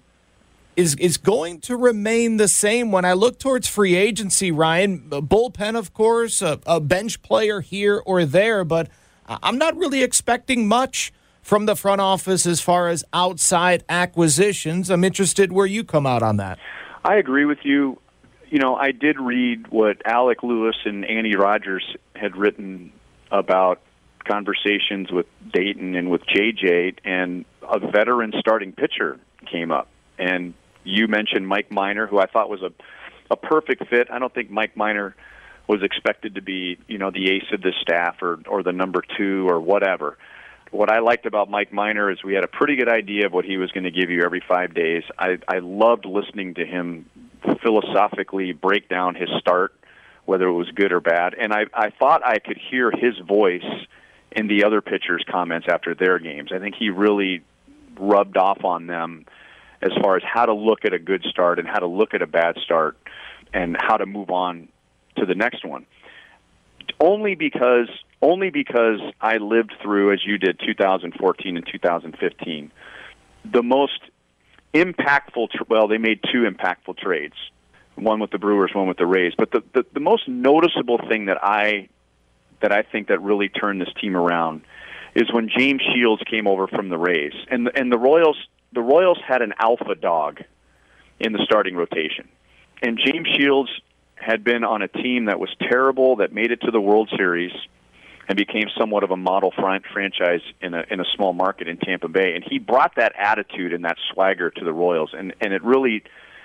is is going to remain the same. When I look towards free agency, Ryan, a bullpen, of course, a, a bench player here or there, but I'm not really expecting much from the front office as far as outside acquisitions. I'm interested where you come out on that. I agree with you. you know, I did read what Alec Lewis and Andy Rogers had written about conversations with Dayton and with J J, and a veteran starting pitcher came up. And you mentioned Mike Minor, who I thought was a, a perfect fit. I don't think Mike Minor was expected to be, you know, the ace of the staff or, or the number two or whatever. What I liked about Mike Minor is we had a pretty good idea of what he was going to give you every five days. I, I loved listening to him philosophically break down his start, whether it was good or bad. And I, I thought I could hear his voice in the other pitchers' comments after their games. I think he really rubbed off on them as far as how to look at a good start and how to look at a bad start and how to move on to the next one. Only because only because I lived through, as you did, two thousand fourteen and two thousand fifteen. The most impactful, well, they made two impactful trades, one with the Brewers, one with the Rays. But the, the, the most noticeable thing that I that I think that really turned this team around is when James Shields came over from the Rays. And and the Royals the Royals had an alpha dog in the starting rotation. And James Shields had been on a team that was terrible, that made it to the World Series and became somewhat of a model franchise in a in a small market in Tampa Bay. And he brought that attitude and that swagger to the Royals, and, and it really...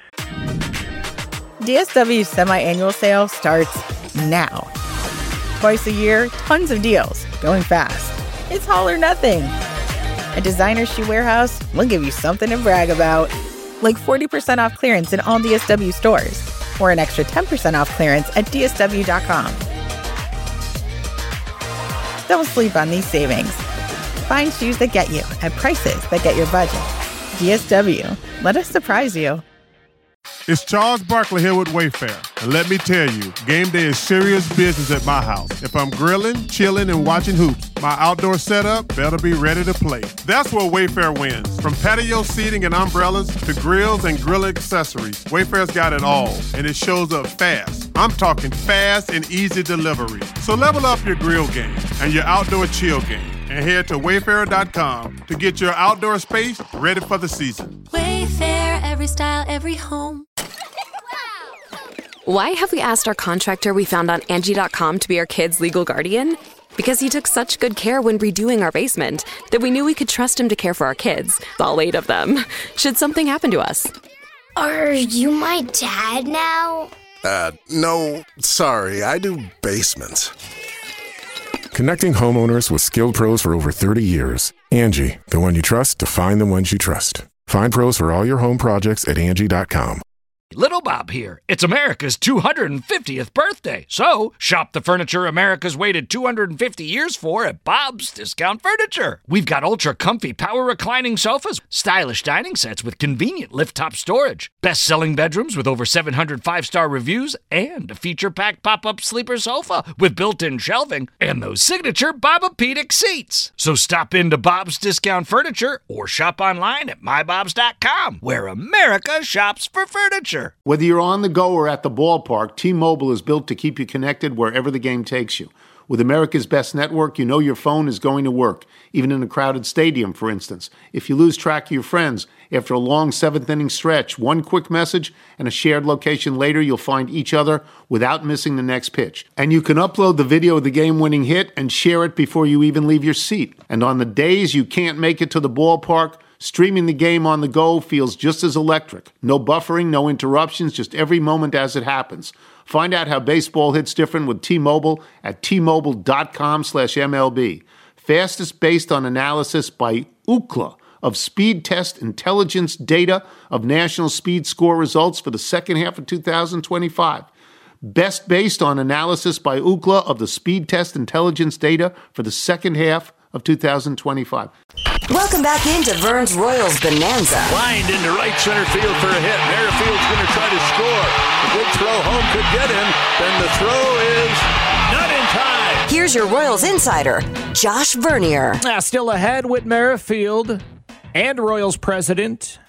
D S W's semi-annual sale starts now. Twice a year, tons of deals, going fast. It's all or nothing. At Designer Shoe Warehouse, we'll give you something to brag about, like forty percent off clearance in all D S W stores, or an extra ten percent off clearance at D S W dot com. Don't sleep on these savings. Find shoes that get you at prices that get your budget. D S W. Let us surprise you. It's Charles Barkley here with Wayfair. And let me tell you, game day is serious business at my house. If I'm grilling, chilling, and watching hoops, my outdoor setup better be ready to play. That's where Wayfair wins. From patio seating and umbrellas to grills and grill accessories, Wayfair's got it all, and it shows up fast. I'm talking fast and easy delivery. So level up your grill game and your outdoor chill game, and head to wayfair dot com to get your outdoor space ready for the season. Wayfair, every style, every home. Why have we asked our contractor we found on Angie dot com to be our kids' legal guardian? Because he took such good care when redoing our basement that we knew we could trust him to care for our kids, all eight of them, should something happen to us. Are you my dad now? Uh, no, sorry, I do basements. Connecting homeowners with skilled pros for over thirty years. Angie, the one you trust to find the ones you trust. Find pros for all your home projects at Angie dot com. Little Bob here. It's America's two hundred fiftieth birthday. So, shop the furniture America's waited two hundred fifty years for at Bob's Discount Furniture. We've got ultra-comfy power reclining sofas, stylish dining sets with convenient lift-top storage, best-selling bedrooms with over seven hundred five-star reviews, and a feature-packed pop-up sleeper sofa with built-in shelving, and those signature Bob-O-Pedic seats. So stop into Bob's Discount Furniture or shop online at my bobs dot com, where America shops for furniture. Whether you're on the go or at the ballpark, T-Mobile is built to keep you connected wherever the game takes you. With America's best network, you know your phone is going to work, even in a crowded stadium, for instance. If you lose track of your friends, after a long seventh-inning stretch, one quick message and a shared location later, you'll find each other without missing the next pitch. And you can upload the video of the game-winning hit and share it before you even leave your seat. And on the days you can't make it to the ballpark, streaming the game on the go feels just as electric. No buffering, no interruptions, just every moment as it happens. Find out how baseball hits different with T-Mobile at T Mobile dot com slash M L B. Fastest based on analysis by Ookla of Speed Test Intelligence data of national speed score results for the second half of two thousand twenty-five. Best based on analysis by Ookla of the Speed Test Intelligence data for the second half of two thousand twenty-five. Welcome back into Vern's Royals Bonanza. Lined into right center field for a hit. Merrifield's going to try to score. A good throw home could get him. Then the throw is not in time. Here's your Royals insider, Josh Vernier. Ah, still ahead with Merrifield and Royals president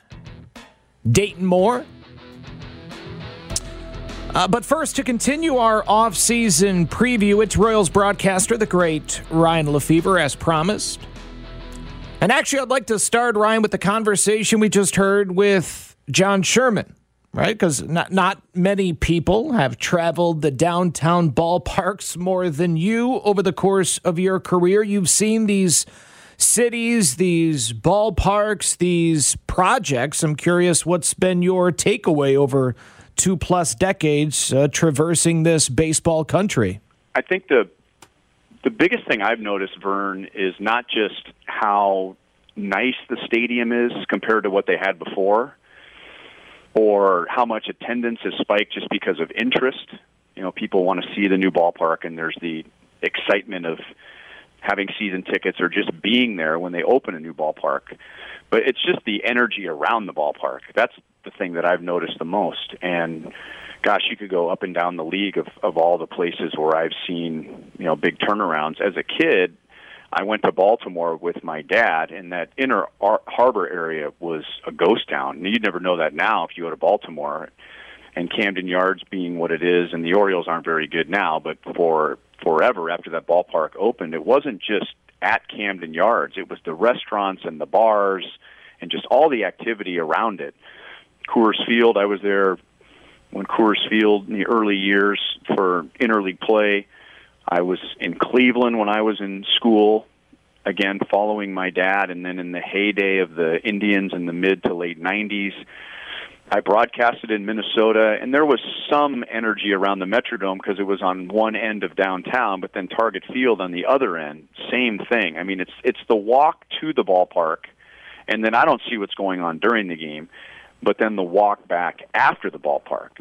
Dayton Moore. Uh, but first, to continue our off-season preview, it's Royals broadcaster, the great Ryan Lefevre, as promised. And actually, I'd like to start, Ryan, with the conversation we just heard with John Sherman right? Because not, not many people have traveled the downtown ballparks more than you over the course of your career. You've seen these cities, these ballparks, these projects. I'm curious, what's been your takeaway over two plus decades uh, traversing this baseball country? I think the the biggest thing I've noticed, Vern, is not just how nice the stadium is compared to what they had before, or how much attendance has spiked just because of interest. You know, people want to see the new ballpark, and there's the excitement of having season tickets or just being there when they open a new ballpark. But it's just the energy around the ballpark. That's the thing that I've noticed the most. And gosh, you could go up and down the league of, of all the places where I've seen, you know, big turnarounds. As a kid, I went to Baltimore with my dad, and that inner Ar- harbor area was a ghost town. And you'd never know that now if you go to Baltimore. And Camden Yards being what it is, and the Orioles aren't very good now, but for forever after that ballpark opened, it wasn't just at Camden Yards. It was the restaurants and the bars and just all the activity around it. Coors Field, I was there when Coors Field in the early years for interleague play. I was in Cleveland when I was in school, again, following my dad, and then in the heyday of the Indians in the mid to late nineties, I broadcasted in Minnesota, and there was some energy around the Metrodome because it was on one end of downtown, but then Target Field on the other end, same thing. I mean, it's it's the walk to the ballpark, and then I don't see what's going on during the game, but then the walk back after the ballpark.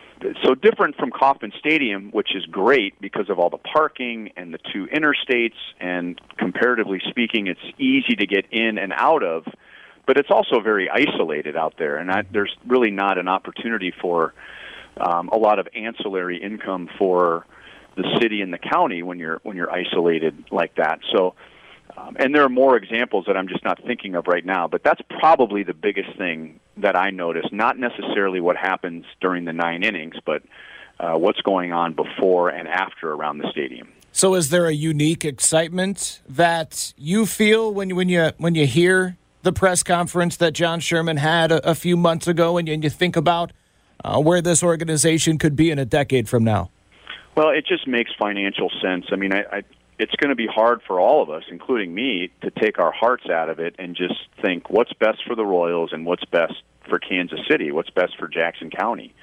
So different from Kauffman Stadium, which is great because of all the parking and the two interstates, and comparatively speaking, it's easy to get in and out of, but it's also very isolated out there, and I, there's really not an opportunity for um, a lot of ancillary income for the city and the county when you're when you're isolated like that. So, um, and there are more examples that I'm just not thinking of right now, but that's probably the biggest thing that I noticed. Not necessarily what happens during the nine innings, but uh, what's going on before and after around the stadium. So, is there a unique excitement that you feel when you when you when you hear the press conference that John Sherman had a, a few months ago, and you, and you think about uh, where this organization could be in a decade from now? Well, it just makes financial sense. I mean, I, I, it's going to be hard for all of us, including me, to take our hearts out of it and just think what's best for the Royals and what's best for Kansas City, what's best for Jackson County.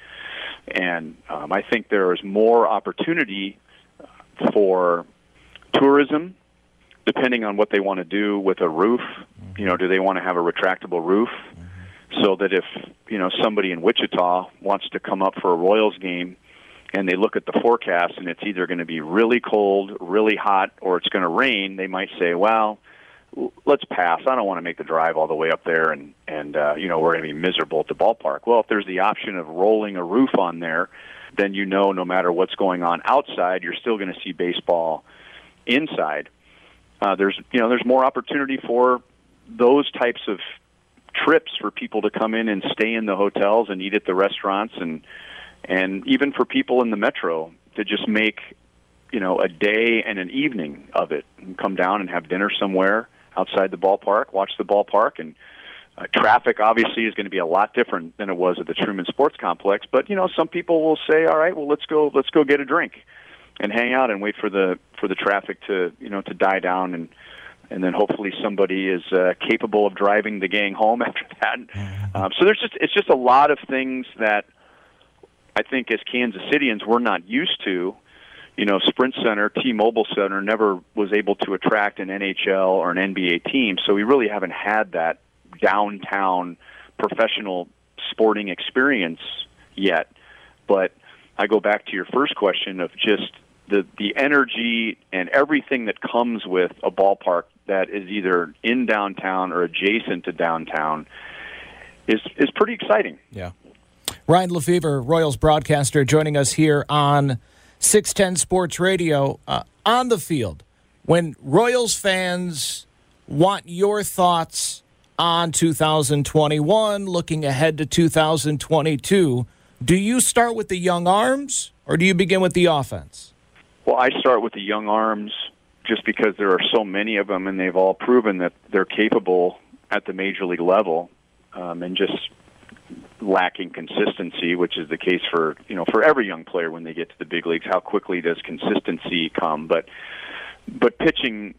And um, I think there is more opportunity for tourism, depending on what they want to do with a roof. You know, do they want to have a retractable roof so that if, you know, somebody in Wichita wants to come up for a Royals game and they look at the forecast and it's either going to be really cold, really hot, or it's going to rain, they might say, well, let's pass. I don't want to make the drive all the way up there and, and uh, you know, we're going to be miserable at the ballpark. Well, if there's the option of rolling a roof on there, then you know no matter what's going on outside, you're still going to see baseball inside. Uh, there's, you know, there's more opportunity for those types of trips for people to come in and stay in the hotels and eat at the restaurants, and and even for people in the metro to just make, you know, a day and an evening of it and come down and have dinner somewhere outside the ballpark, watch the ballpark. And uh, traffic obviously is going to be a lot different than it was at the Truman Sports Complex, but you know, some people will say, all right, well, let's go let's go get a drink and hang out and wait for the for the traffic to, you know, to die down, and and then hopefully somebody is uh, capable of driving the gang home after that. Um, so there's just it's just a lot of things that I think as Kansas Cityans we're not used to. You know, Sprint Center, T-Mobile Center never was able to attract an N H L or an N B A team, so we really haven't had that downtown professional sporting experience yet. But I go back to your first question of just the the energy and everything that comes with a ballpark that is either in downtown or adjacent to downtown is is pretty exciting. Yeah. Ryan Lefevre, Royals broadcaster, joining us here on six ten Sports Radio. Uh, on the field, when Royals fans want your thoughts on two thousand twenty-one, looking ahead to two thousand twenty-two, do you start with the young arms or do you begin with the offense? Well, I start with the young arms just because there are so many of them, and they've all proven that they're capable at the major league level. Um, and just lacking consistency, which is the case for, you know, for every young player when they get to the big leagues. How quickly does consistency come? But but pitching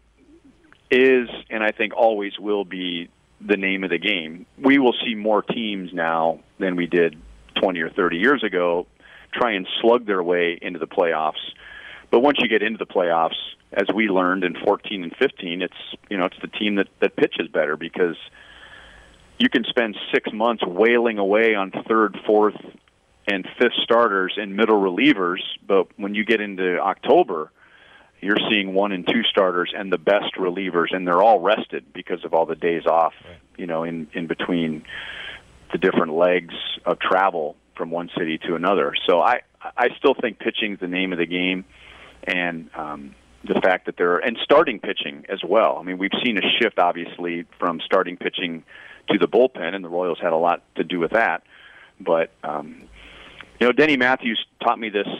is, and I think always will be, the name of the game. We will see more teams now than we did twenty or thirty years ago try and slug their way into the playoffs. But once you get into the playoffs, as we learned in fourteen and fifteen, it's, you know, it's the team that, that pitches better, because you can spend six months wailing away on third, fourth, and fifth starters and middle relievers, but when you get into October, you're seeing one and two starters and the best relievers, and they're all rested because of all the days off, right. you know, in, in between the different legs of travel from one city to another. So I, I still think pitching is the name of the game, and um, the fact that they're, and starting pitching as well. I mean, we've seen a shift, obviously, from starting pitching to the bullpen, and the Royals had a lot to do with that. But, um, you know, Denny Matthews taught me this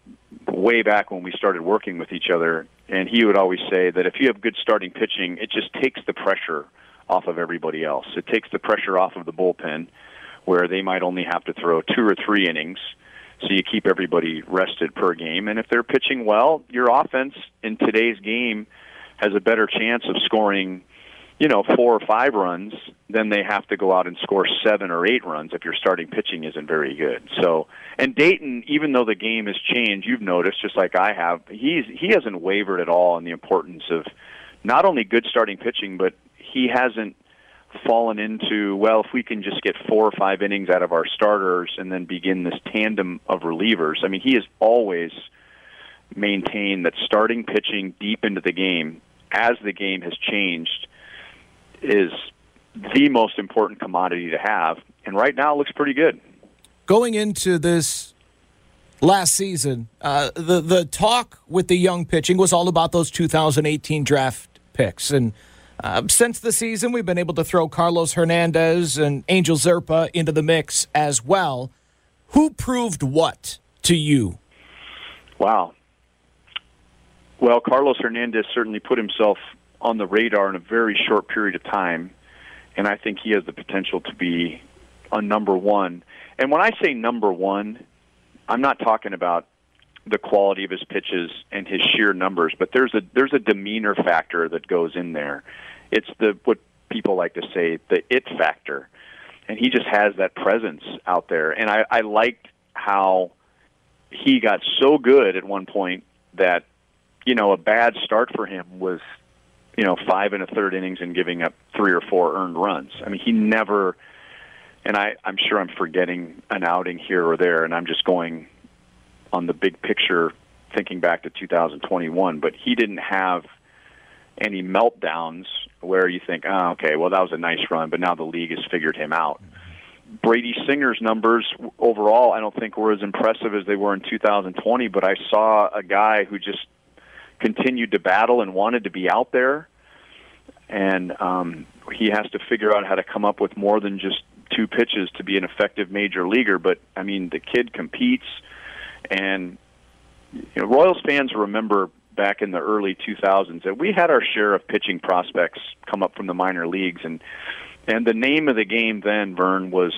way back when we started working with each other, and he would always say that if you have good starting pitching, it just takes the pressure off of everybody else. It takes the pressure off of the bullpen, where they might only have to throw two or three innings, so you keep everybody rested per game. And if they're pitching well, your offense in today's game has a better chance of scoring, you know, four or five runs than they have to go out and score seven or eight runs if your starting pitching isn't very good. So, and Dayton, even though the game has changed, you've noticed, just like I have, he's he hasn't wavered at all in the importance of not only good starting pitching, but he hasn't fallen into, well, if we can just get four or five innings out of our starters and then begin this tandem of relievers. I mean, he has always maintained that starting pitching deep into the game, as the game has changed, is the most important commodity to have, and right now it looks pretty good. Going into this last season, uh, the the talk with the young pitching was all about those two thousand eighteen draft picks, and uh, since the season, we've been able to throw Carlos Hernandez and Angel Zerpa into the mix as well. Who proved what to you? Wow. Well, Carlos Hernandez certainly put himself on the radar in a very short period of time, and I think he has the potential to be a number one. And when I say number one, I'm not talking about the quality of his pitches and his sheer numbers, but there's a there's a demeanor factor that goes in there. It's the what people like to say, the it factor, and he just has that presence out there. And I, I liked how he got so good at one point that, you know, a bad start for him was, you know, five and a third innings and giving up three or four earned runs. I mean, he never, and I, I'm sure I'm forgetting an outing here or there, and I'm just going on the big picture, thinking back to two thousand twenty-one, but he didn't have any meltdowns where you think, oh, okay, well, that was a nice run, but now the league has figured him out. Brady Singer's numbers overall, I don't think were as impressive as they were in two thousand twenty, but I saw a guy who just continued to battle and wanted to be out there, and um, he has to figure out how to come up with more than just two pitches to be an effective major leaguer. But, I mean, the kid competes, and you know, Royals fans remember back in the early two thousands that we had our share of pitching prospects come up from the minor leagues, and and the name of the game then, Vern, was,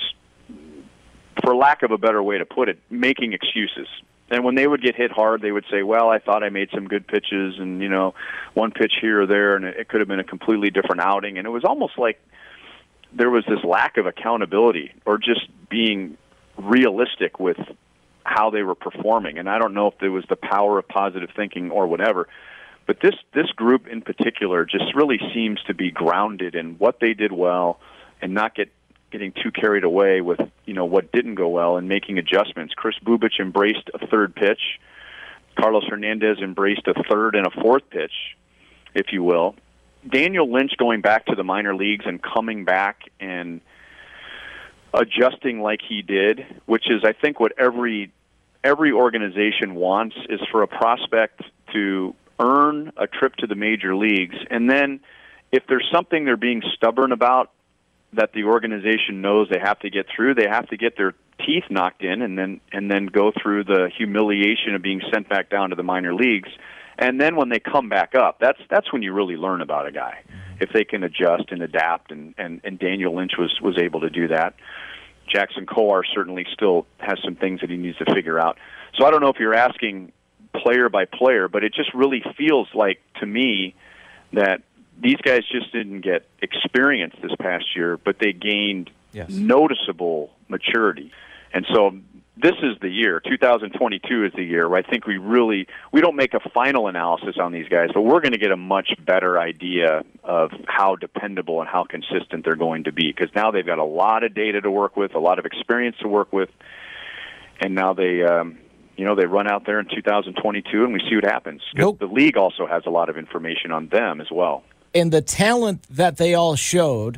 for lack of a better way to put it, making excuses. And when they would get hit hard, they would say, well, I thought I made some good pitches, and, you know, one pitch here or there, and it could have been a completely different outing. And it was almost like there was this lack of accountability or just being realistic with how they were performing. And I don't know if there was the power of positive thinking or whatever, but this, this group in particular just really seems to be grounded in what they did well and not get getting too carried away with, you know, what didn't go well and making adjustments. Chris Bubic embraced a third pitch. Carlos Hernandez embraced a third and a fourth pitch, if you will. Daniel Lynch going back to the minor leagues and coming back and adjusting like he did, which is, I think, what every every organization wants, is for a prospect to earn a trip to the major leagues. And then if there's something they're being stubborn about that the organization knows they have to get through, they have to get their teeth knocked in and then and then go through the humiliation of being sent back down to the minor leagues. And then when they come back up, that's that's when you really learn about a guy, if they can adjust and adapt, and, and, and Daniel Lynch was, was able to do that. Jackson Kowar certainly still has some things that he needs to figure out. So I don't know if you're asking player by player, but it just really feels like, to me, that these guys just didn't get experience this past year, but they gained yes. noticeable maturity. And so this is the year. two thousand twenty-two is the year where I think we really, we don't make a final analysis on these guys, but we're going to get a much better idea of how dependable and how consistent they're going to be, because now they've got a lot of data to work with, a lot of experience to work with, and now they, um, you know, they run out there in two thousand twenty-two and we see what happens. Nope. The league also has a lot of information on them as well. And the talent that they all showed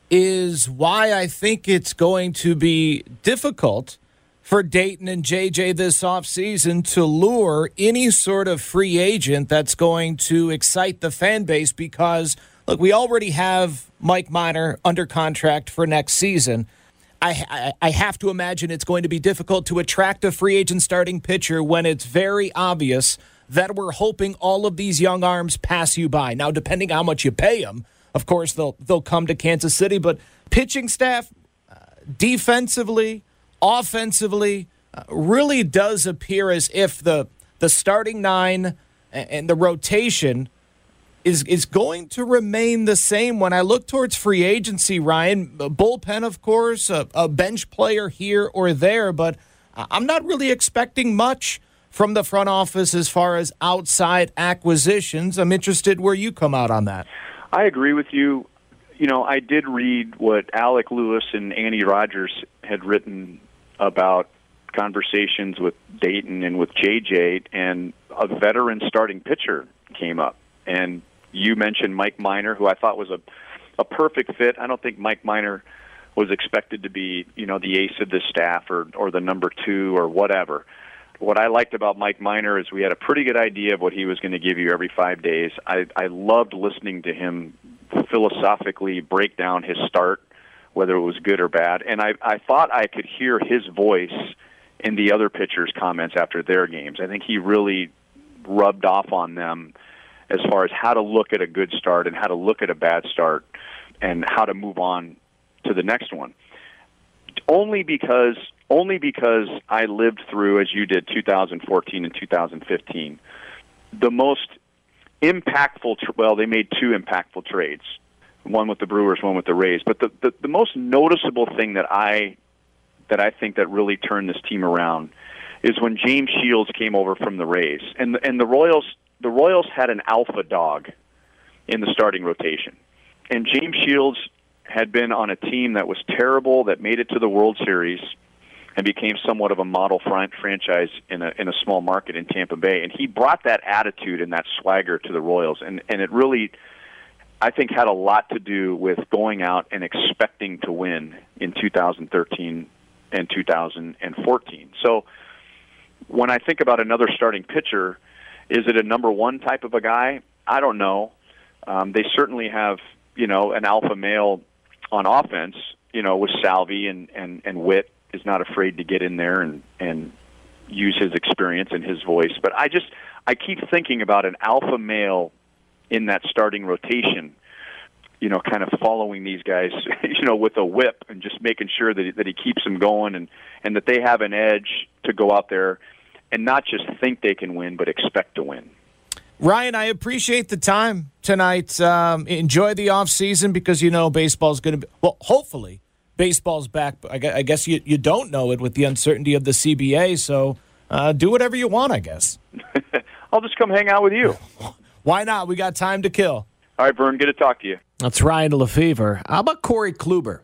is why I think it's going to be difficult for Dayton and J J this offseason to lure any sort of free agent that's going to excite the fan base, because, look, we already have Mike Minor under contract for next season. I, I, I have to imagine it's going to be difficult to attract a free agent starting pitcher when it's very obvious that we're hoping all of these young arms pass you by. Now, depending how much you pay them, of course, they'll they'll come to Kansas City. But pitching staff, uh, defensively, offensively, uh, really does appear as if the the starting nine and, and the rotation is is going to remain the same. When I look towards free agency, Ryan, a bullpen, of course, a, a bench player here or there, but I'm not really expecting much from the front office as far as outside acquisitions. I'm interested where you come out on that. I agree with you. You know, I did read what Alec Lewis and Andy Rogers had written about conversations with Dayton and with J J, and a veteran starting pitcher came up. And you mentioned Mike Minor, who I thought was a, a perfect fit. I don't think Mike Minor was expected to be, you know, the ace of the staff or, or the number two or whatever. What I liked about Mike Minor is we had a pretty good idea of what he was going to give you every five days. I, I loved listening to him philosophically break down his start, whether it was good or bad. And I, I thought I could hear his voice in the other pitchers' comments after their games. I think he really rubbed off on them as far as how to look at a good start and how to look at a bad start and how to move on to the next one. Only because... Only because I lived through, as you did, two thousand fourteen and two thousand fifteen. The most impactful, well, they made two impactful trades, one with the Brewers, one with the Rays. But the, the, the most noticeable thing that I that I think that really turned this team around is when James Shields came over from the Rays. And, and the Royals the Royals had an alpha dog in the starting rotation. And James Shields had been on a team that was terrible, that made it to the World Series, and became somewhat of a model franchise in a in a small market in Tampa Bay. And he brought that attitude and that swagger to the Royals. And, and it really, I think, had a lot to do with going out and expecting to win in two thousand thirteen and two thousand fourteen. So when I think about another starting pitcher, is it a number one type of a guy? I don't know. Um, they certainly have, you know, an alpha male on offense, you know, with Salvi and, and, and Witt. Is not afraid to get in there and, and use his experience and his voice. But I just, I keep thinking about an alpha male in that starting rotation, you know, kind of following these guys, you know, with a whip and just making sure that he, that he keeps them going and, and that they have an edge to go out there and not just think they can win, but expect to win. Ryan, I appreciate the time tonight. Um, enjoy the off season, because, you know, baseball's going to be, well, hopefully, baseball's back. I guess you, you don't know it with the uncertainty of the C B A, so uh, do whatever you want, I guess. I'll just come hang out with you. Why not? We got time to kill. All right, Vern, good to talk to you. That's Ryan Lefevre. How about Corey Kluber?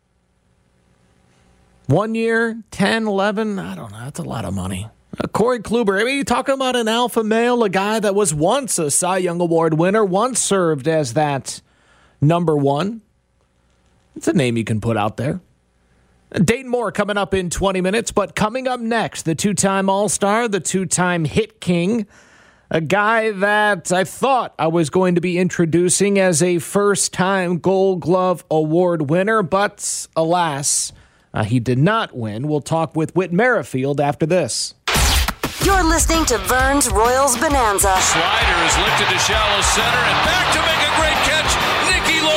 One year, ten, eleven, I don't know. That's a lot of money. Uh, Corey Kluber, I mean, you're talking about an alpha male, a guy that was once a Cy Young Award winner, once served as that number one. It's a name you can put out there. Dayton Moore coming up in twenty minutes, but coming up next, the two-time All-Star, the two-time Hit King, a guy that I thought I was going to be introducing as a first-time Gold Glove Award winner, but alas, uh, he did not win. We'll talk with Whit Merrifield after this. You're listening to Vern's Royals Bonanza. Slider is lifted to shallow center and back to make a great catch. Nicky Lopez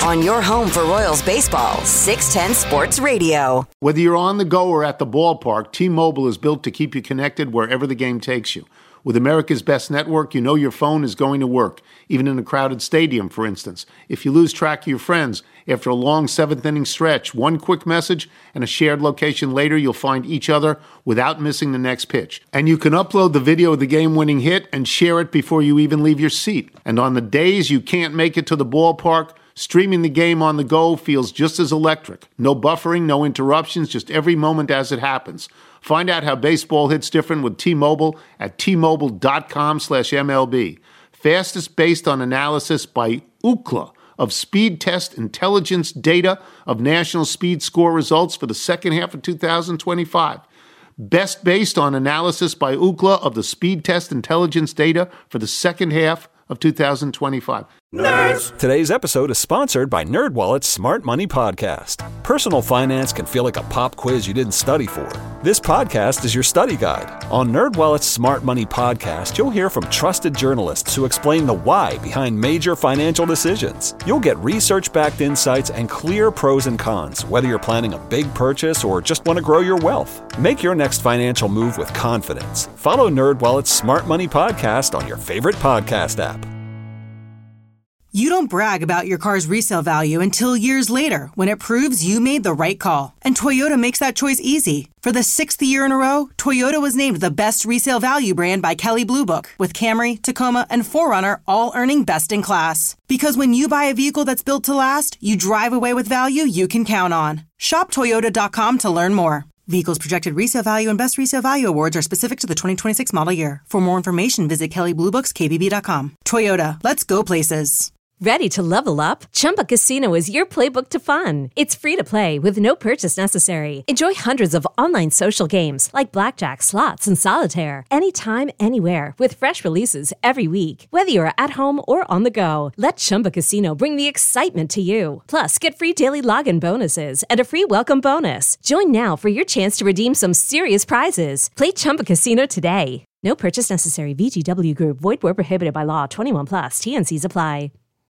on your home for Royals baseball, six ten Sports Radio. Whether you're on the go or at the ballpark, T-Mobile is built to keep you connected wherever the game takes you. With America's best network, you know your phone is going to work, even in a crowded stadium, for instance. If you lose track of your friends after a long seventh-inning stretch, one quick message and a shared location later, you'll find each other without missing the next pitch. And you can upload the video of the game-winning hit and share it before you even leave your seat. And on the days you can't make it to the ballpark, streaming the game on the go feels just as electric. No buffering, no interruptions, just every moment as it happens. Find out how baseball hits different with T-Mobile at T-Mobile.com slash MLB. Fastest based on analysis by Ookla of Speed Test Intelligence data of national speed score results for the second half of two thousand twenty-five. Best based on analysis by Ookla of the Speed Test Intelligence data for the second half of two thousand twenty-five. Nerds! Today's episode is sponsored by NerdWallet's Smart Money Podcast. Personal finance can feel like a pop quiz you didn't study for. This podcast is your study guide. On NerdWallet's Smart Money Podcast, you'll hear from trusted journalists who explain the why behind major financial decisions. You'll get research-backed insights and clear pros and cons, whether you're planning a big purchase or just want to grow your wealth. Make your next financial move with confidence. Follow NerdWallet's Smart Money Podcast on your favorite podcast app. You don't brag about your car's resale value until years later when it proves you made the right call. And Toyota makes that choice easy. For the sixth year in a row, Toyota was named the best resale value brand by Kelley Blue Book, with Camry, Tacoma, and four runner all earning best in class. Because when you buy a vehicle that's built to last, you drive away with value you can count on. Shop Toyota dot com to learn more. Vehicles projected resale value and best resale value awards are specific to the twenty twenty-six model year. For more information, visit Kelley Blue Books K B B dot com. Toyota, let's go places. Ready to level up? Chumba Casino is your playbook to fun. It's free to play with no purchase necessary. Enjoy hundreds of online social games like blackjack, slots, and solitaire. Anytime, anywhere with fresh releases every week. Whether you're at home or on the go, let Chumba Casino bring the excitement to you. Plus, get free daily login bonuses and a free welcome bonus. Join now for your chance to redeem some serious prizes. Play Chumba Casino today. No purchase necessary. V G W Group. Void where prohibited by law. twenty-one plus. T N Cs apply.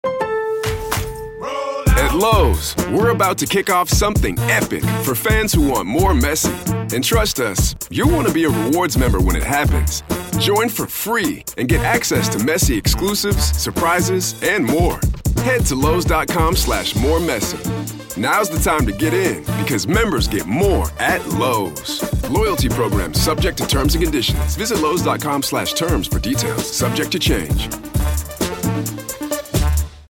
At Lowe's, we're about to kick off something epic for fans who want more Messi. And trust us, you'll want to be a rewards member when it happens. Join for free and get access to Messi exclusives, surprises, and more. Head to Lowe's.com slash more Messi. Now's the time to get in because members get more at Lowe's. Loyalty program subject to terms and conditions. Visit Lowe's.com slash terms for details. Subject to change.